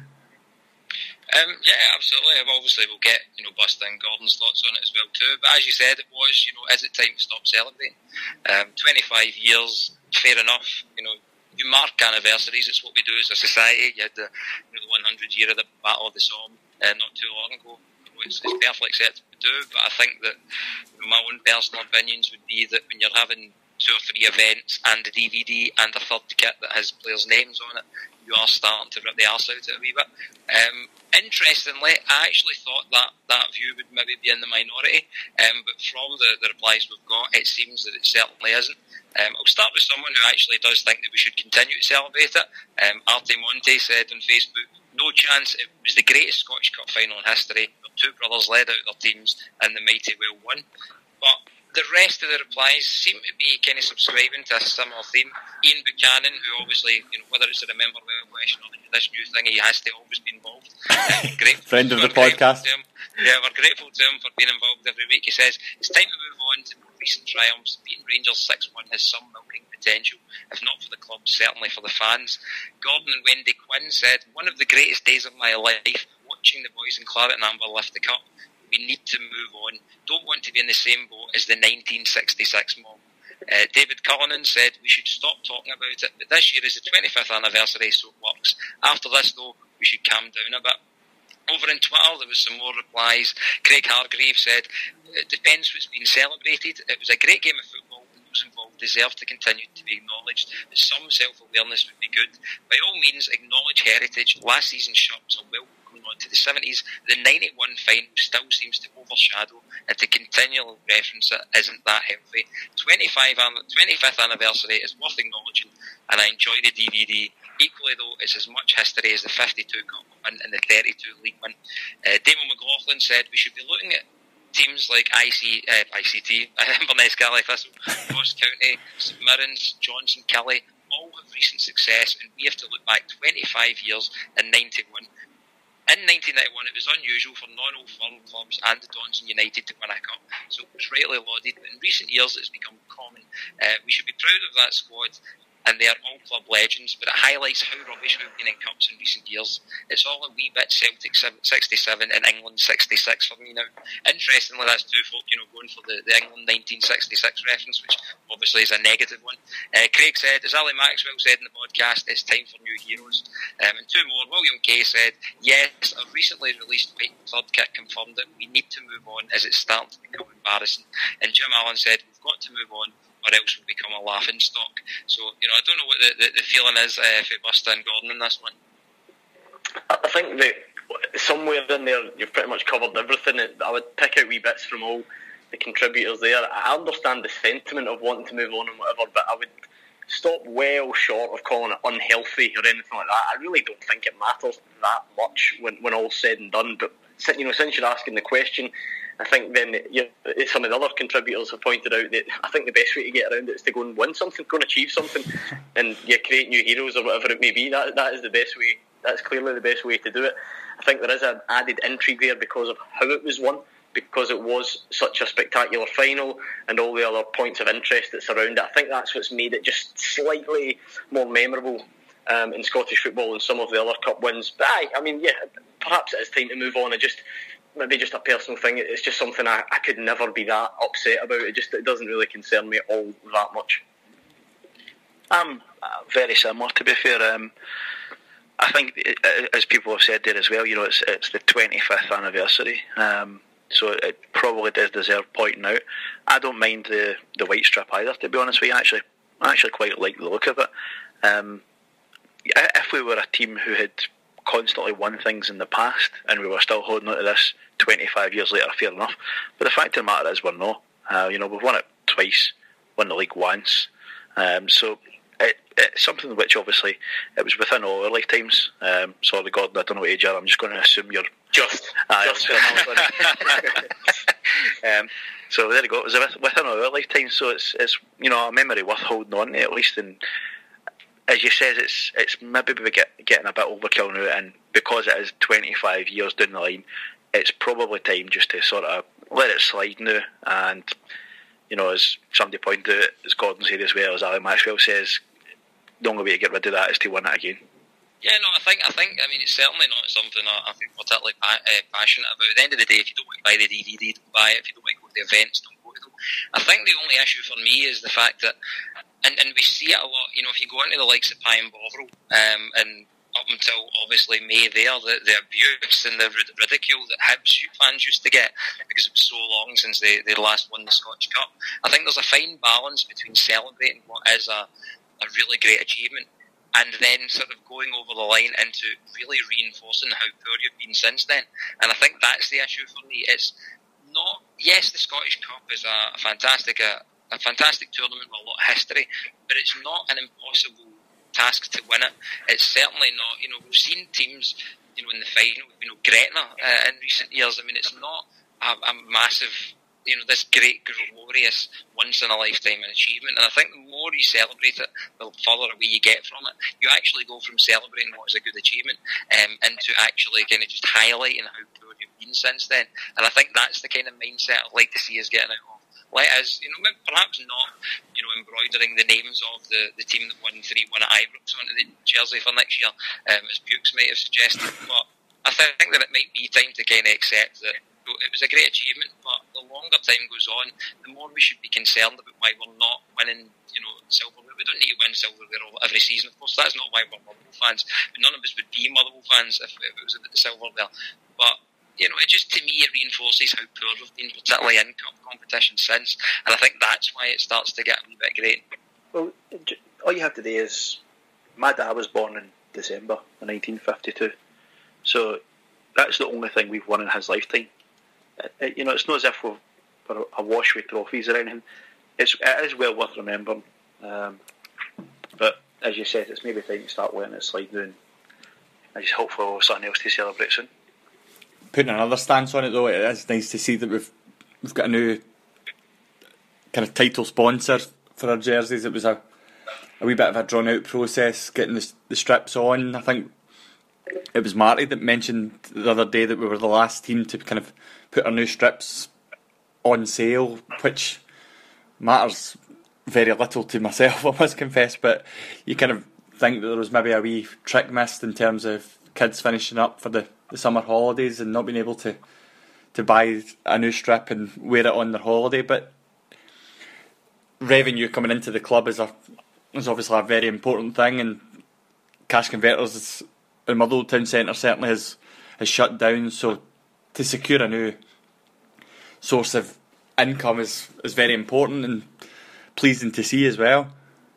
Um, yeah, absolutely. Obviously, we'll get you know Buster and Gordon's thoughts on it as well too. But as you said, it was you know is it time to stop celebrating? Um, twenty-five years, fair enough. You know, you mark anniversaries. It's what we do as a society. You had the you know, the one hundred year of the Battle of the Somme uh, not too long ago. You know, it's, it's perfectly acceptable to do. But I think that you know, my own personal opinions would be that when you're having two or three events and a D V D and a third kit that has players' names on it, you are starting to rip the arse out of it a wee bit. Um, interestingly, I actually thought that that view would maybe be in the minority, um, but from the, the replies we've got, it seems that it certainly isn't. Um, I'll start with someone who actually does think that we should continue to celebrate it. Um, Arte Monte said on Facebook, no chance, it was the greatest Scottish Cup final in history. The two brothers led out their teams and the mighty well won. But the rest of the replies seem to be kind of subscribing to a similar theme. Ian Buchanan, who obviously, you know, whether it's a remember well question or this new thing, he has to always be involved. Uh, Friend of the podcast. Yeah, we're grateful to him for being involved every week. He says, it's time to move on to more recent triumphs. Beating Rangers six one has some milking potential, if not for the club, certainly for the fans. Gordon and Wendy Quinn said, one of the greatest days of my life, watching the boys in Claret and Amber lift the cup. We need to move on. Don't want to be in the same boat as the nineteen sixty-six mob. Uh, David Cullinan said we should stop talking about it, but this year is the twenty-fifth anniversary, so it works. After this, though, we should calm down a bit. Over on Twitter, there was some more replies. Craig Hargreave said, it depends what's been celebrated. It was a great game of football. Those involved deserve to continue to be acknowledged. But some self-awareness would be good. By all means, acknowledge heritage. Last season's shirts are well on to the seventies, the ninety-one final still seems to overshadow, and to continually reference it isn't that healthy. twenty-fifth anniversary is worth acknowledging, and I enjoy the D V D. Equally though, it's as much history as the fifty-two Cup win and the thirty-two League win. Uh, Damon McLaughlin said we should be looking at teams like I C, uh, I C T, Inverness, Galley Thistle, Ross County, St Mirren's, Johnson, Kelly, all have recent success, and we have to look back twenty-five years in ninety-one. In nineteen ninety-one, it was unusual for non-Old Firm clubs and the Dons United to win a cup, so it was rightly lauded. But in recent years, it's become common. Uh, we should be proud of that squad, and they are all club legends, but it highlights how rubbish we've been in cups in recent years. It's all a wee bit Celtic sixty-seven and England sixty-six for me now. Interestingly, that's two folk, you know, going for the, the England nineteen sixty-six reference, which obviously is a negative one. Uh, Craig said, as Ali Maxwell said in the podcast, it's time for new heroes. Um, and two more, William Kay said, yes, a recently released third kit confirmed it. We need to move on as it's starting to become embarrassing. And Jim Allen said, we've got to move on, or else we'll become a laughing stock. So, you know, I don't know what the, the, the feeling is uh, for Buster and Gordon in this one. I think that somewhere in there you've pretty much covered everything. I would pick out wee bits from all the contributors there. I understand the sentiment of wanting to move on and whatever, but I would stop well short of calling it unhealthy or anything like that. I really don't think it matters that much when, when all's said and done. But, you know, since you're asking the question, I think then you know, some of the other contributors have pointed out that I think the best way to get around it is to go and win something, go and achieve something, and you create new heroes or whatever it may be. That that is the best way. That's clearly the best way to do it. I think there is an added intrigue there because of how it was won, because it was such a spectacular final and all the other points of interest that surround it. I think that's what's made it just slightly more memorable um, in Scottish football than some of the other cup wins. But aye, I mean, yeah, perhaps it is time to move on. I just maybe just a personal thing. It's just something I, I could never be that upset about. It just it doesn't really concern me all that much. I'm uh, very similar, to be fair. Um, I think, as people have said there as well, you know, it's it's the twenty-fifth anniversary. Um, so it probably does deserve pointing out. I don't mind the, the white strip either, to be honest with you. Actually, I actually quite like the look of it. Um, if we were a team who had constantly won things in the past and we were still holding on to this twenty-five years later, fair enough. But the fact of the matter is we're not. Uh, you know, we've won it twice, won the league once. Um, so it, it's something which obviously it was within all our lifetimes. Um, sorry, Gordon, I don't know what age you are. I'm just going to assume you're just. Uh, just um, so there you go. It was within all our lifetimes. So it's it's you know a memory worth holding on to, at least. And as you says, it's it's maybe we get getting a bit overkill now, and because it is twenty-five years down the line, it's probably time just to sort of let it slide now. And you know, as somebody pointed out, as Gordon said as well, as Ali Maxwell says, the only way to get rid of that is to win it again. Yeah, no, I think, I think, I mean, it's certainly not something I, I think particularly pa- uh, passionate about. At the end of the day, if you don't want to buy the D V D, don't buy it. If you don't want to go to the events, don't go to them. I think the only issue for me is the fact that, and, and we see it a lot, you know, if you go into the likes of Pie and Bovril, um, and up until obviously May there, the, the abuse and the ridicule that Hibs fans used to get because it was so long since they, they last won the Scottish Cup. I think there's a fine balance between celebrating what is a, a really great achievement and then sort of going over the line into really reinforcing how poor you've been since then. And I think that's the issue for me. It's not, yes, the Scottish Cup is a, a fantastic a, a fantastic tournament with a lot of history, but it's not an impossible task to win it. It's certainly not, you know, we've seen teams, you know, in the final, you know, Gretna uh, in recent years. I mean, it's not a, a massive, you know, this great, glorious, once-in-a-lifetime achievement. And I think the more you celebrate it, the further away you get from it. You actually go from celebrating what is a good achievement um, into actually kind of just highlighting how poor you've been since then. And I think that's the kind of mindset I'd like to see us getting out of. Let us, you know, perhaps not, you know, embroidering the names of the, the team that won three one at Ibrox onto the jersey for next year, um, as Bukes might have suggested. But I think that it might be time to kind of accept that it was a great achievement, but the longer time goes on, the more we should be concerned about why we're not winning, you know, silverware. We don't need to win silverware every season, of course. That's not why we're Motherwell fans. None of us would be Motherwell fans if, if it was about the silverware. But, you know, it just, to me, it reinforces how poor we've been, particularly in cup competition since. And I think that's why it starts to get a wee bit great. Well, all you have to do is, my dad was born in December of nineteen fifty-two. So that's the only thing we've won in his lifetime. It, you know, it's not as if we're, we're awash with trophies or anything. It's, it is well worth remembering. Um, but as you said, it's maybe time to start letting it slide down. I just hope for something else to celebrate soon. Putting another stance on it though, it is nice to see that we've we've got a new kind of title sponsor for our jerseys. It was a a wee bit of a drawn out process getting the, the strips on. I think it was Marty that mentioned the other day that we were the last team to kind of put our new strips on sale, which matters very little to myself, I must confess, but you kind of think that there was maybe a wee trick missed in terms of kids finishing up for the, the summer holidays and not being able to to buy a new strip and wear it on their holiday. But revenue coming into the club is a is obviously a very important thing, and Cash Converters is, in Motherwell Town Centre certainly has, has shut down, so to secure a new source of income is, is very important and pleasing to see as well.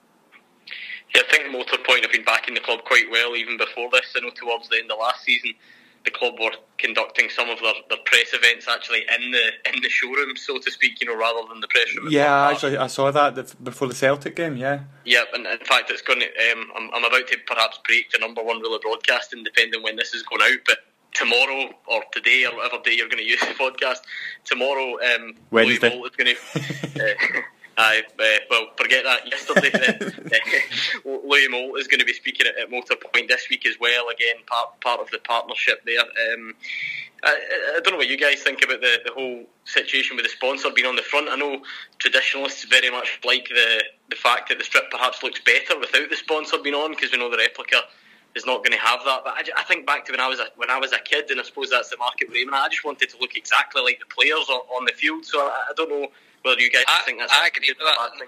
Yeah, I think Motorpoint have been backing the club quite well even before this. I know towards the end of last season the club were conducting some of their, their press events actually in the in the showroom, so to speak, you know, rather than the press room. Yeah, actually I saw that before the Celtic game, yeah. Yeah, and in fact it's going to, um, I'm, I'm about to perhaps break the number one rule of broadcasting depending when this is going out, but tomorrow or today or whatever day you're going to use the podcast, tomorrow um, Wednesday. Louis Moult is going to... Uh, Aye, uh, well, forget that. Yesterday, uh, Louis Moult is going to be speaking at, at Motorpoint this week as well. Again, part part of the partnership there. Um, I, I don't know what you guys think about the, the whole situation with the sponsor being on the front. I know traditionalists very much like the the fact that the strip perhaps looks better without the sponsor being on, because we know the replica is not going to have that. But I, I think back to when I was a, when I was a kid, and I suppose that's the market we're aiming at. I just wanted to look exactly like the players on, on the field. So I, I don't know whether you guys I, think that's I agree with that.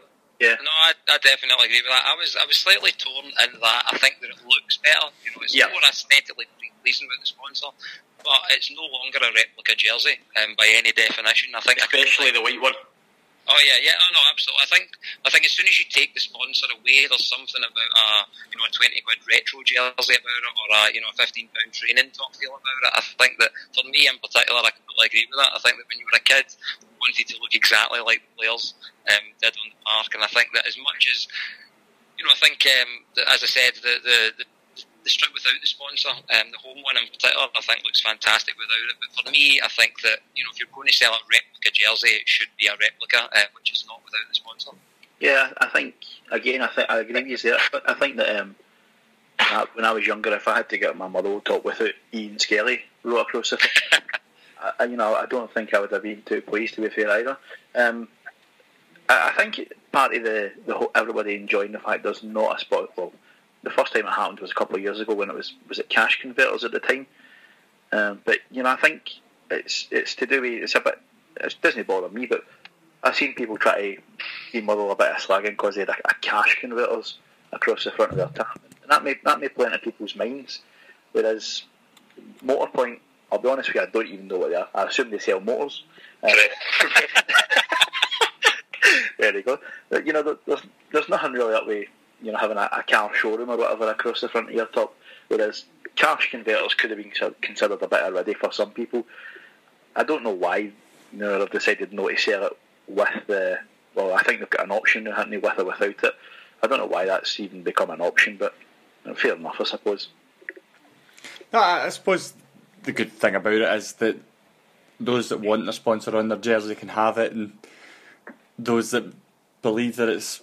Yeah. No, I, I definitely agree with that. I was I was slightly torn in that. I think that it looks better. You know, it's yeah. more aesthetically pleasing with the sponsor, but it's no longer a replica jersey um, by any definition. I think, especially I the white one. Oh yeah, yeah, oh, no, absolutely. I think I think as soon as you take the sponsor away, there's something about a you know a twenty quid retro jersey about it, or a you know a fifteen pound training top feel about it. I think that for me in particular, I completely agree with that. I think that when you were a kid, you wanted to look exactly like the players um, did on the park, and I think that as much as you know, I think um, that, as I said, the the, the the strip without the sponsor, um, the home one in particular, I think looks fantastic without it. But for me, I think that you know if you're going to sell a replica jersey, it should be a replica, uh, which is not without the sponsor. Yeah, I think again, I think I agree with you there. But I think that um, when I was younger, if I had to get my mother top without Ian Skelly wrote across the front, I, you know, I don't think I would have been too pleased, to be fair either. Um, I, I think part of the, the whole, everybody enjoying the fact there's not a spot. Well, the first time it happened was a couple of years ago when it was was it cash converters at the time. Um, but you know, I think it's it's to do with it's a bit. It doesn't bother me, but I've seen people try to demurral a bit of slagging because they had a, a cash converters across the front of their tap, and that may that may play into people's minds. Whereas Motorpoint, I'll be honest with you, I don't even know what they are. I assume they sell motors. Uh, there you go. But, you know, there's there's nothing really that way. You know, having a, a car showroom or whatever across the front of your top, whereas cash converters could have been considered a bit already for some people. I don't know why, you know, they've decided not to sell it with the. Well, I think they've got an option, haven't they, with or without it. I don't know why that's even become an option, but you know, fair enough, I suppose. No, I suppose the good thing about it is that those that want their sponsor on their jersey can have it, and those that believe that it's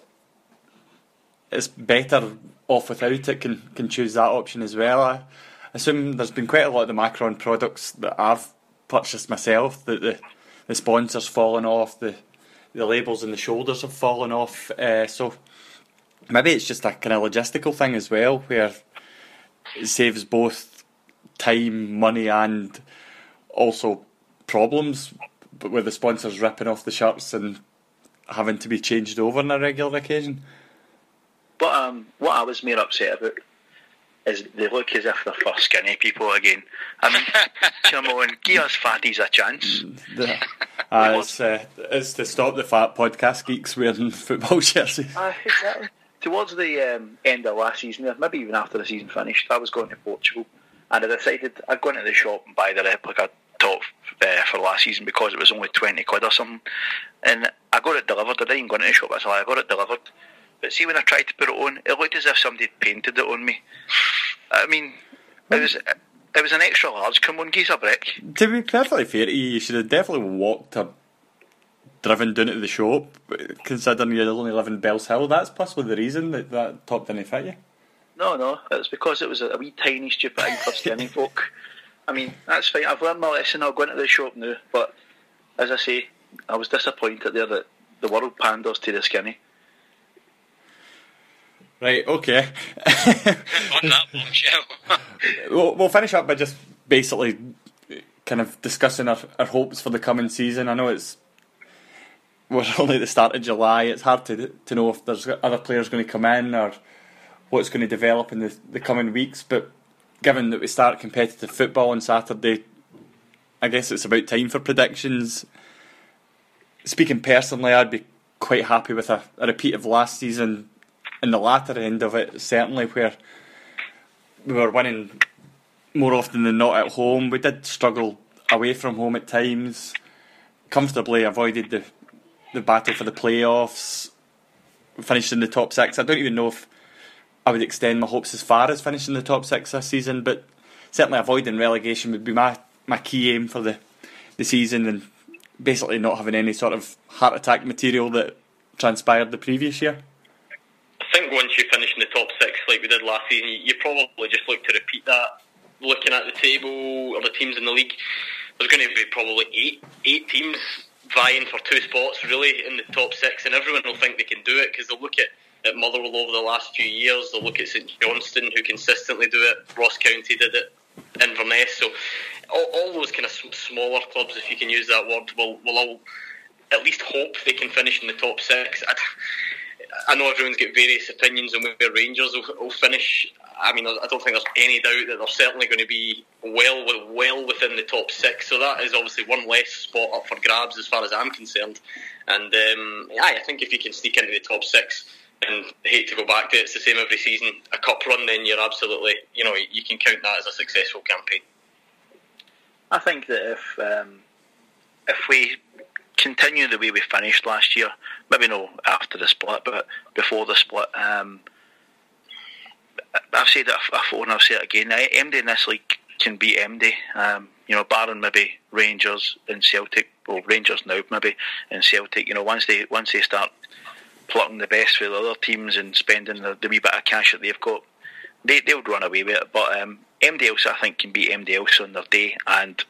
it's better off without it can, can choose that option as well. I assume there's been quite a lot of the Macron products that I've purchased myself that the, the sponsors fallen off, the the labels and the shoulders have fallen off. Uh, so maybe it's just a kind of logistical thing as well, where it saves both time, money, and also problems, but with the sponsors ripping off the shirts and having to be changed over on a regular occasion. But um, what I was more upset about is they look as if they're for skinny people again. I mean, come on, give us fatties a chance. The, uh, it's, uh, it's to stop the fat podcast geeks wearing football jerseys. Uh, exactly. Towards the um, end of last season, maybe even after the season finished, I was going to Portugal, and I decided I'd go into the shop and buy the replica top uh, for last season because it was only twenty quid or something. And I got it delivered. I didn't even go into the shop, that's why I got it delivered. But see, when I tried to put it on, it looked as if somebody had painted it on me. I mean, it was it was an extra large. Come on, geez a break. To be perfectly fair to you, you should have definitely walked or driven down to the shop, considering you only live in Bells Hill. That's possibly the reason that that top didn't fit you. No, no, it's because it was a, a wee tiny stupid thing for skinny folk. I mean, that's fine. I've learned my lesson. I'll go into the shop now. But as I say, I was disappointed there that the world panders to the skinny. Right, okay. On that bombshell. we'll, we'll finish up by just basically kind of discussing our, our hopes for the coming season. I know it's we're only at the start of July. It's hard to to know if there's other players going to come in or what's going to develop in the, the coming weeks. But given that we start competitive football on Saturday, I guess it's about time for predictions. Speaking personally, I'd be quite happy with a, a repeat of last season. In the latter end of it, certainly, where we were winning more often than not at home. We did struggle away from home at times, comfortably avoided the the battle for the playoffs, we finished in the top six. I don't even know if I would extend my hopes as far as finishing the top six this season, but certainly avoiding relegation would be my, my key aim for the, the season, and basically not having any sort of heart attack material that transpired the previous year. I think once you finish in the top six like we did last season, you probably just look to repeat that. Looking at the table or the teams in the league, there's going to be probably eight eight teams vying for two spots really in the top six, and everyone will think they can do it because they'll look at, at Motherwell over the last few years, they'll look at St Johnstone who consistently do it, Ross County did it, Inverness, so all, all those kind of smaller clubs, if you can use that word, will, will all at least hope they can finish in the top six. I'd, I know everyone's got various opinions on where Rangers will, will finish. I mean, I don't think there's any doubt that they're certainly going to be well, well within the top six. So that is obviously one less spot up for grabs as far as I'm concerned. And um, yeah, I think if you can sneak into the top six, and hate to go back to it, it's the same every season, a cup run, then you're absolutely, you know, you can count that as a successful campaign. I think that if um, if we continue the way we finished last year, maybe no after the split, but before the split, um, I've said it before and I'll say it again, M D in this league can beat M D, um, you know, barring maybe Rangers and Celtic, well, Rangers now maybe, and Celtic, you know, once they once they start plucking the best for the other teams and spending the, the wee bit of cash that they've got, they, they'll run away with it. But um, M D else, I think, can beat M D else on their day, and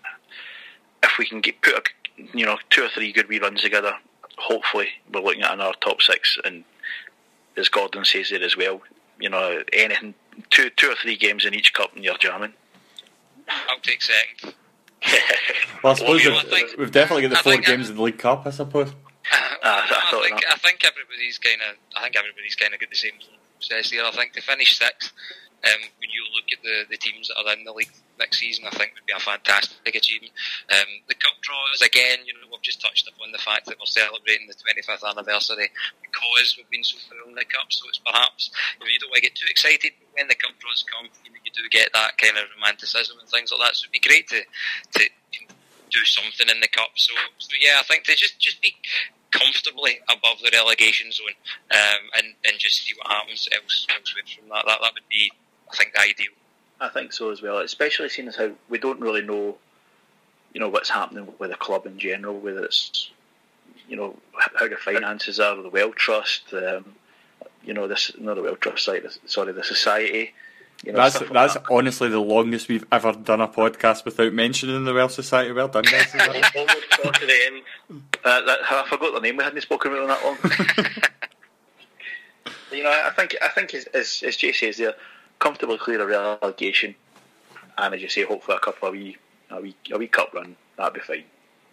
if we can get put a, you know, two or three good wee runs together, hopefully we're looking at another top six. And as Gordon says there as well, you know, anything two two or three games in each cup and you're jamming. I'll take second. Well, I suppose well, we've, I think, we've definitely got the I four think games I, in the League Cup, I suppose. Uh, I, I, think, I think everybody's kind of. I think everybody's kind of got the same process here. I think to finish sixth, um, when you look at the, the teams that are in the league next season, I think would be a fantastic achievement. Um, the cup draws again. You know, we've just touched upon the fact that we're celebrating the twenty-fifth anniversary because we've been so far in the cup. So it's perhaps, you know, you don't want to get too excited, but when the cup draws come, you know, you do get that kind of romanticism and things like that. So it'd be great to to. You know, do something in the cup. So, so yeah, I think to just, just be comfortably above the relegation zone, um, and, and just see what happens else, elsewhere from that. that. That would be, I think, the ideal. I think so as well, especially seeing as how we don't really know, you know, what's happening with the club in general, whether it's, you know, how the finances are, the Well Trust, um, you know, this, not the Well Trust, sorry, the, sorry, the society. You know, that's like that's that. honestly the longest we've ever done a podcast without mentioning the Welsh Society. Well done, guys. Almost got to the end. Uh, that, I forgot their name. We hadn't spoken about them that long. You know, I think I think as, as, as Jay says, they're comfortably clear of relegation, and as you say, hopefully a couple of wee a wee a wee cup run, that'd be fine.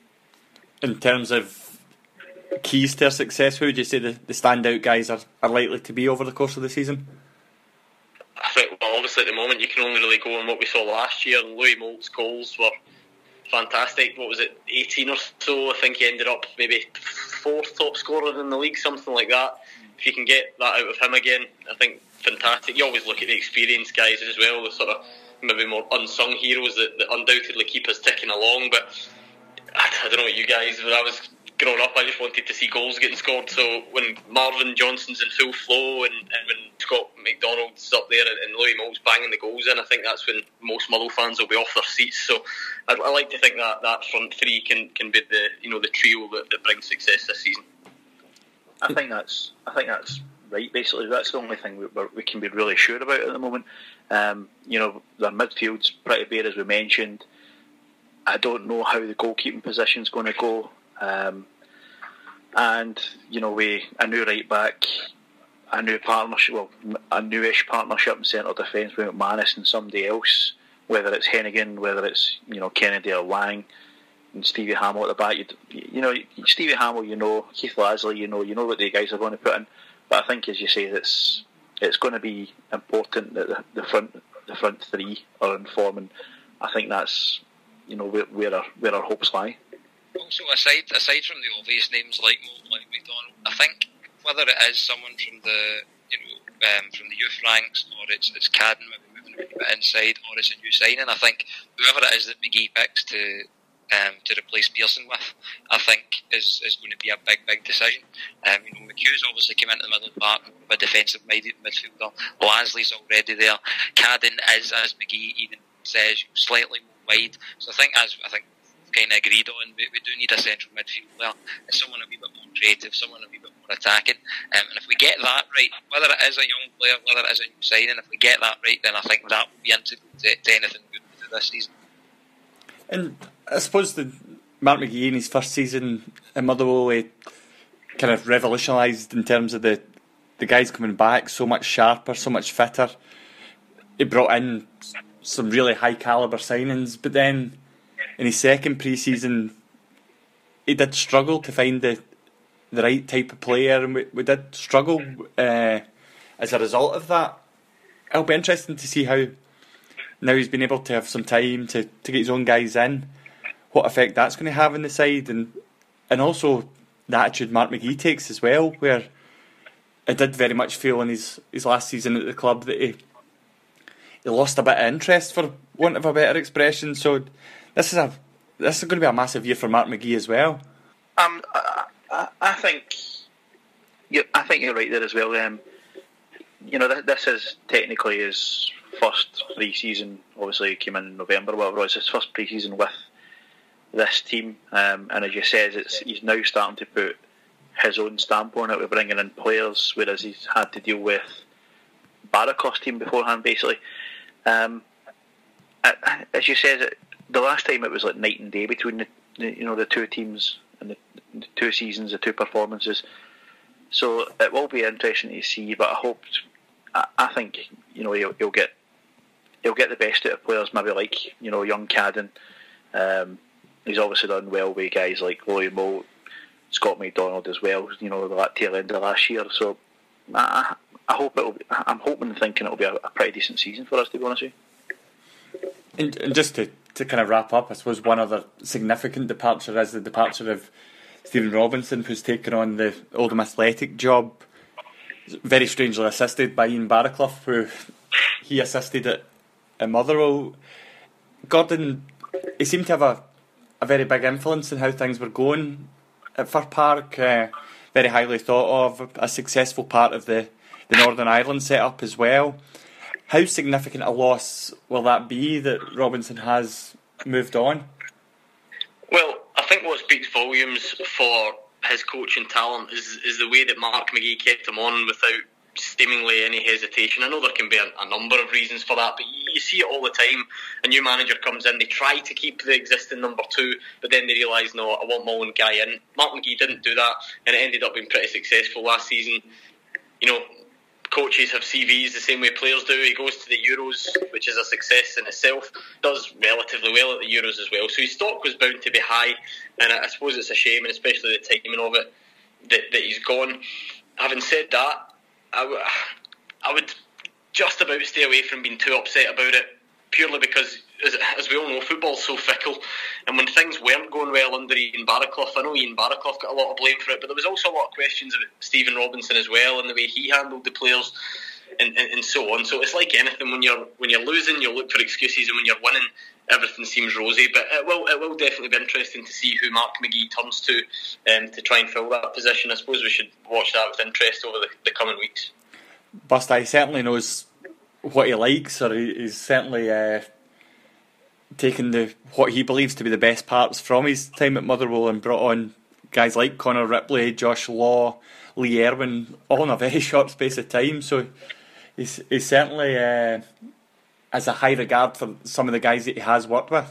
In terms of keys to their success, who would you say the, the standout guys are, are likely to be over the course of the season? I think, well, obviously at the moment you can only really go on what we saw last year. Louis Molt's goals were fantastic. What was it, eighteen or so? I think he ended up maybe fourth top scorer in the league, something like that. If you can get that out of him again, I think fantastic. You always look at the experienced guys as well, the sort of maybe more unsung heroes that, that undoubtedly keep us ticking along. But I, I don't know what you guys, when I was growing up, I just wanted to see goals getting scored. So when Marvin Johnson's in full flow and, and when Scott McDonald's up there and, and Louis Molt's banging the goals in, I think that's when most Motherwell fans will be off their seats. So I, I like to think that that front three can, can be the, you know, the trio that, that brings success this season. I think that's I think that's right. Basically, that's the only thing we, we can be really sure about at the moment. Um, you know, their midfield's pretty bare, as we mentioned. I don't know how the goalkeeping position's going to go. Um, and you know, we a new right back, a new partnership, well, a newish partnership in centre defence with McManus and somebody else. Whether it's Hennigan, whether it's, you know, Kennedy or Lang, and Stevie Hamill at the back. You, you know, Stevie Hamill, you know, Keith Lasley, you know, you know what the guys are going to put in. But I think, as you say, it's it's going to be important that the, the front the front three are in form, and I think that's, you know, where, where our where our hopes lie. Also, aside aside from the obvious names like Moult, like McDonald, I think whether it is someone from the, you know, um, from the youth ranks, or it's it's Cadden maybe moving a bit inside, or it's a new signing, I think whoever it is that McGee picks to um, to replace Pearson with, I think is is going to be a big big decision. Um, you know, McHugh's obviously came into the middle of the park, a defensive minded midfielder. Lasley's already there. Cadden is, as McGee even says, slightly more wide. So I think as I think. kind of agreed on, we, we do need a central midfielder, someone a wee bit more creative, someone a wee bit more attacking, um, and if we get that right, whether it is a young player, whether it is a new signing, if we get that right, then I think that will be integral to, to anything good we do this season. And I suppose the Mark McGee in his first season in Motherwell, he kind of revolutionised in terms of the the guys coming back so much sharper, so much fitter. He brought in some really high calibre signings, but then in his second pre-season, he did struggle to find the the right type of player, and we, we did struggle uh, as a result of that. It'll be interesting to see how, now he's been able to have some time to, to get his own guys in, what effect that's going to have on the side, and and also the attitude Mark McGee takes as well, where it did very much feel in his, his last season at the club that he he lost a bit of interest, for want of a better expression. So this is a this is going to be a massive year for Mark McGee as well. Um, I, I, I think you, I think you're right there as well. Um, you know, this is technically his first pre-season. Obviously, he came in November, whatever it was, his first pre-season with this team. Um, and as you said, it's, he's now starting to put his own stamp on it with bringing in players, whereas he's had to deal with Barakos team beforehand, basically. Um, as you said, the last time it was like night and day between the, the you know the two teams and the, the two seasons, the two performances. So it will be interesting to see. But I hope, I, I think you know he'll, he'll get he'll get the best out of players, maybe like you know young Cadden. Um, he's obviously done well with guys like Lowy Moult, Scott McDonald as well. You know that tail end of last year. So I, I hope it'll. Be, I'm hoping and thinking it'll be a, a pretty decent season for us, to be honest with you. And, and just to, to kind of wrap up, I suppose one other significant departure is the departure of Stephen Robinson, who's taken on the Oldham Athletic job, very strangely assisted by Ian Barraclough, who he assisted at, at Motherwell. Gordon, he seemed to have a, a very big influence in how things were going at Fir Park, uh, very highly thought of, a successful part of the, the Northern Ireland setup as well. How significant a loss will that be that Robinson has moved on? Well, I think what speaks volumes for his coaching talent is is the way that Mark McGee kept him on without seemingly any hesitation. I know there can be a, a number of reasons for that, but you see it all the time. A new manager comes in, they try to keep the existing number two, but then they realise, no, I want my own guy in. Mark McGee didn't do that, and it ended up being pretty successful last season. You know, coaches have C Vs the same way players do. He goes to the Euros, which is a success in itself, does relatively well at the Euros as well. So his stock was bound to be high, and I suppose it's a shame, and especially the timing of it, that, that he's gone. Having said that, I, w- I would just about stay away from being too upset about it, purely because, as, as we all know, football's so fickle, and when things weren't going well under Ian Barraclough, I know Ian Barraclough got a lot of blame for it, but there was also a lot of questions about Stephen Robinson as well, and the way he handled the players, and, and, and so on. So it's like anything, when you're when you're losing, you'll look for excuses, and when you're winning, everything seems rosy. But it will it will definitely be interesting to see who Mark McGee turns to um, to try and fill that position. I suppose we should watch that with interest over the, the coming weeks. Busta, he certainly knows what he likes, or he's certainly uh, taken the what he believes to be the best parts from his time at Motherwell and brought on guys like Connor Ripley, Josh Law, Lee Erwin, all in a very short space of time. So he's, he's certainly uh, has a high regard for some of the guys that he has worked with.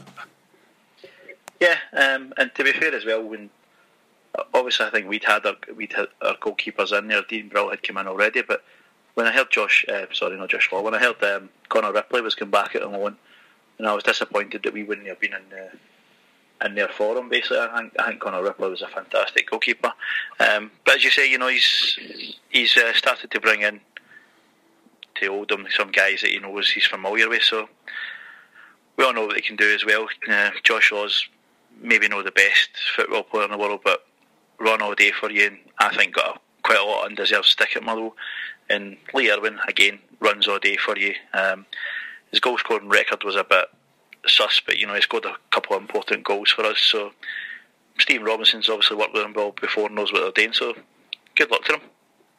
Yeah, um, and to be fair as well, when obviously I think we'd had our we'd had our goalkeepers in there. Dean Brill had come in already, but when I heard Josh, uh, sorry, not Josh Law, when I heard um, Connor Ripley was coming back at the loan, and I was disappointed that we wouldn't have been in the, in there for him. Basically, I think, I think Connor Ripley was a fantastic goalkeeper. Um, but as you say, you know, he's he's uh, started to bring in to Oldham some guys that he knows he's familiar with. So we all know what they can do as well. Uh, Josh Law's maybe not the best football player in the world, but run all day for you, and I think got a, quite a lot of undeserved stick at Motherwell. And Lee Erwin, again, runs all day for you. Um, his goal scoring record was a bit sus, but you know, he scored a couple of important goals for us. So Stephen Robinson's obviously worked with him well before, knows what they're doing, so good luck to him.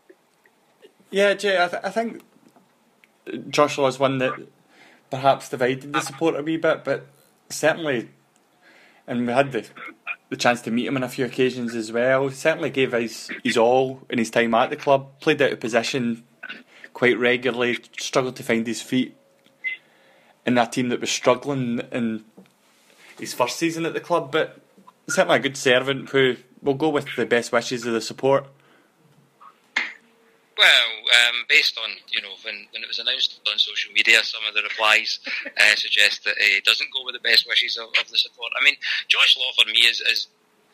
Yeah, Jay, I, th- I think Josh Law is one that perhaps divided the support a wee bit, but certainly, and we had the the chance to meet him on a few occasions as well, certainly gave his, his all in his time at the club, played out of position quite regularly, struggled to find his feet in a team that was struggling in his first season at the club, but certainly a good servant who will go with the best wishes of the support. Well, um, based on, you know, when, when it was announced on social media, some of the replies uh, suggest that he doesn't go with the best wishes of, of the support. I mean, Josh Law for me is, is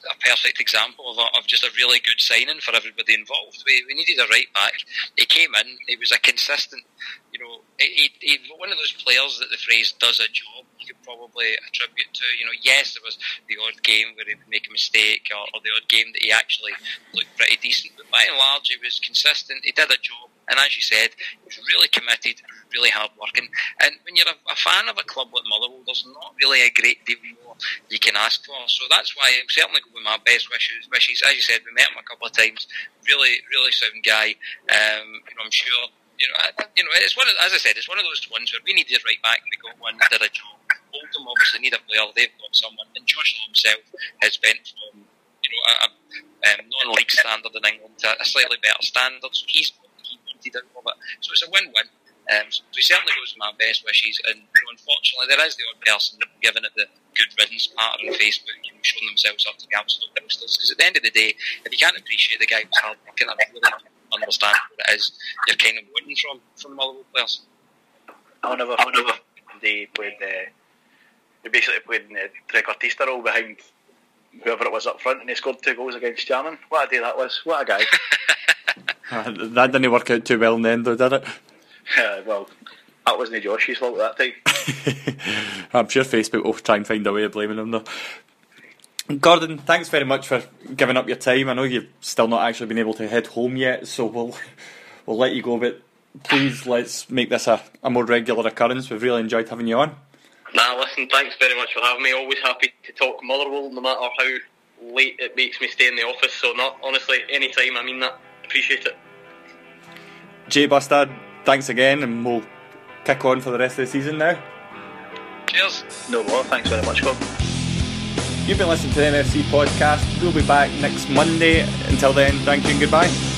a perfect example of, a, of just a really good signing for everybody involved. We, we needed a right back. He came in. He was a consistent, you know, he, he, he one of those players that the phrase does a job you could probably attribute to. You know, yes, there was the odd game where he would make a mistake, or, or the odd game that he actually looked pretty decent. But by and large, he was consistent. He did a job. And as you said, he was really committed, really hard working. And when you're a, a fan of a club like Motherwell, there's not really a great deal more you can ask for. So that's why I'm certainly going with my best wishes. Wishes, as you said, we met him a couple of times. Really, really sound guy. Um, you know, I'm sure. You know, I, you know, it's one of, as I said, it's one of those ones where we needed right back and we got one, did a job. Oldham obviously need a player. They've got someone, and Joshua himself has been from, you know, a, a um, non-league standard in England to a slightly better standard. So he's out of it. So it's a win-win. Um, so he certainly goes with my best wishes, and you know, unfortunately there is the odd person giving it the good riddance part on Facebook, you know, showing themselves up to the absolute posters, because at the end of the day, if you can't appreciate the guy who's hard working and really understand what it is you're kind of wanting from from the Motherwell players. I'll never, I'll never. They played uh, they basically played in the trequartista role behind whoever it was up front, and they scored two goals against Jarman. What a day that was. What a guy. Uh, that didn't work out too well in the end, though, did it? Uh, well, that wasn't Josh's fault at that time. I'm sure Facebook will try and find a way of blaming him, though. Gordon, thanks very much for giving up your time. I know you've still not actually been able to head home yet, so we'll we'll let you go, but please let's make this a, a more regular occurrence. We've really enjoyed having you on. Nah, listen, thanks very much for having me. Always happy to talk Motherwell, no matter how late it makes me stay in the office. So, not honestly, any time. I mean that. Appreciate it. Jay Bustard, thanks again, and we'll kick on for the rest of the season now. Cheers. No more. Thanks very much, Bob. You've been listening to the M F C podcast. We'll be back next Monday. Until then, thank you and goodbye.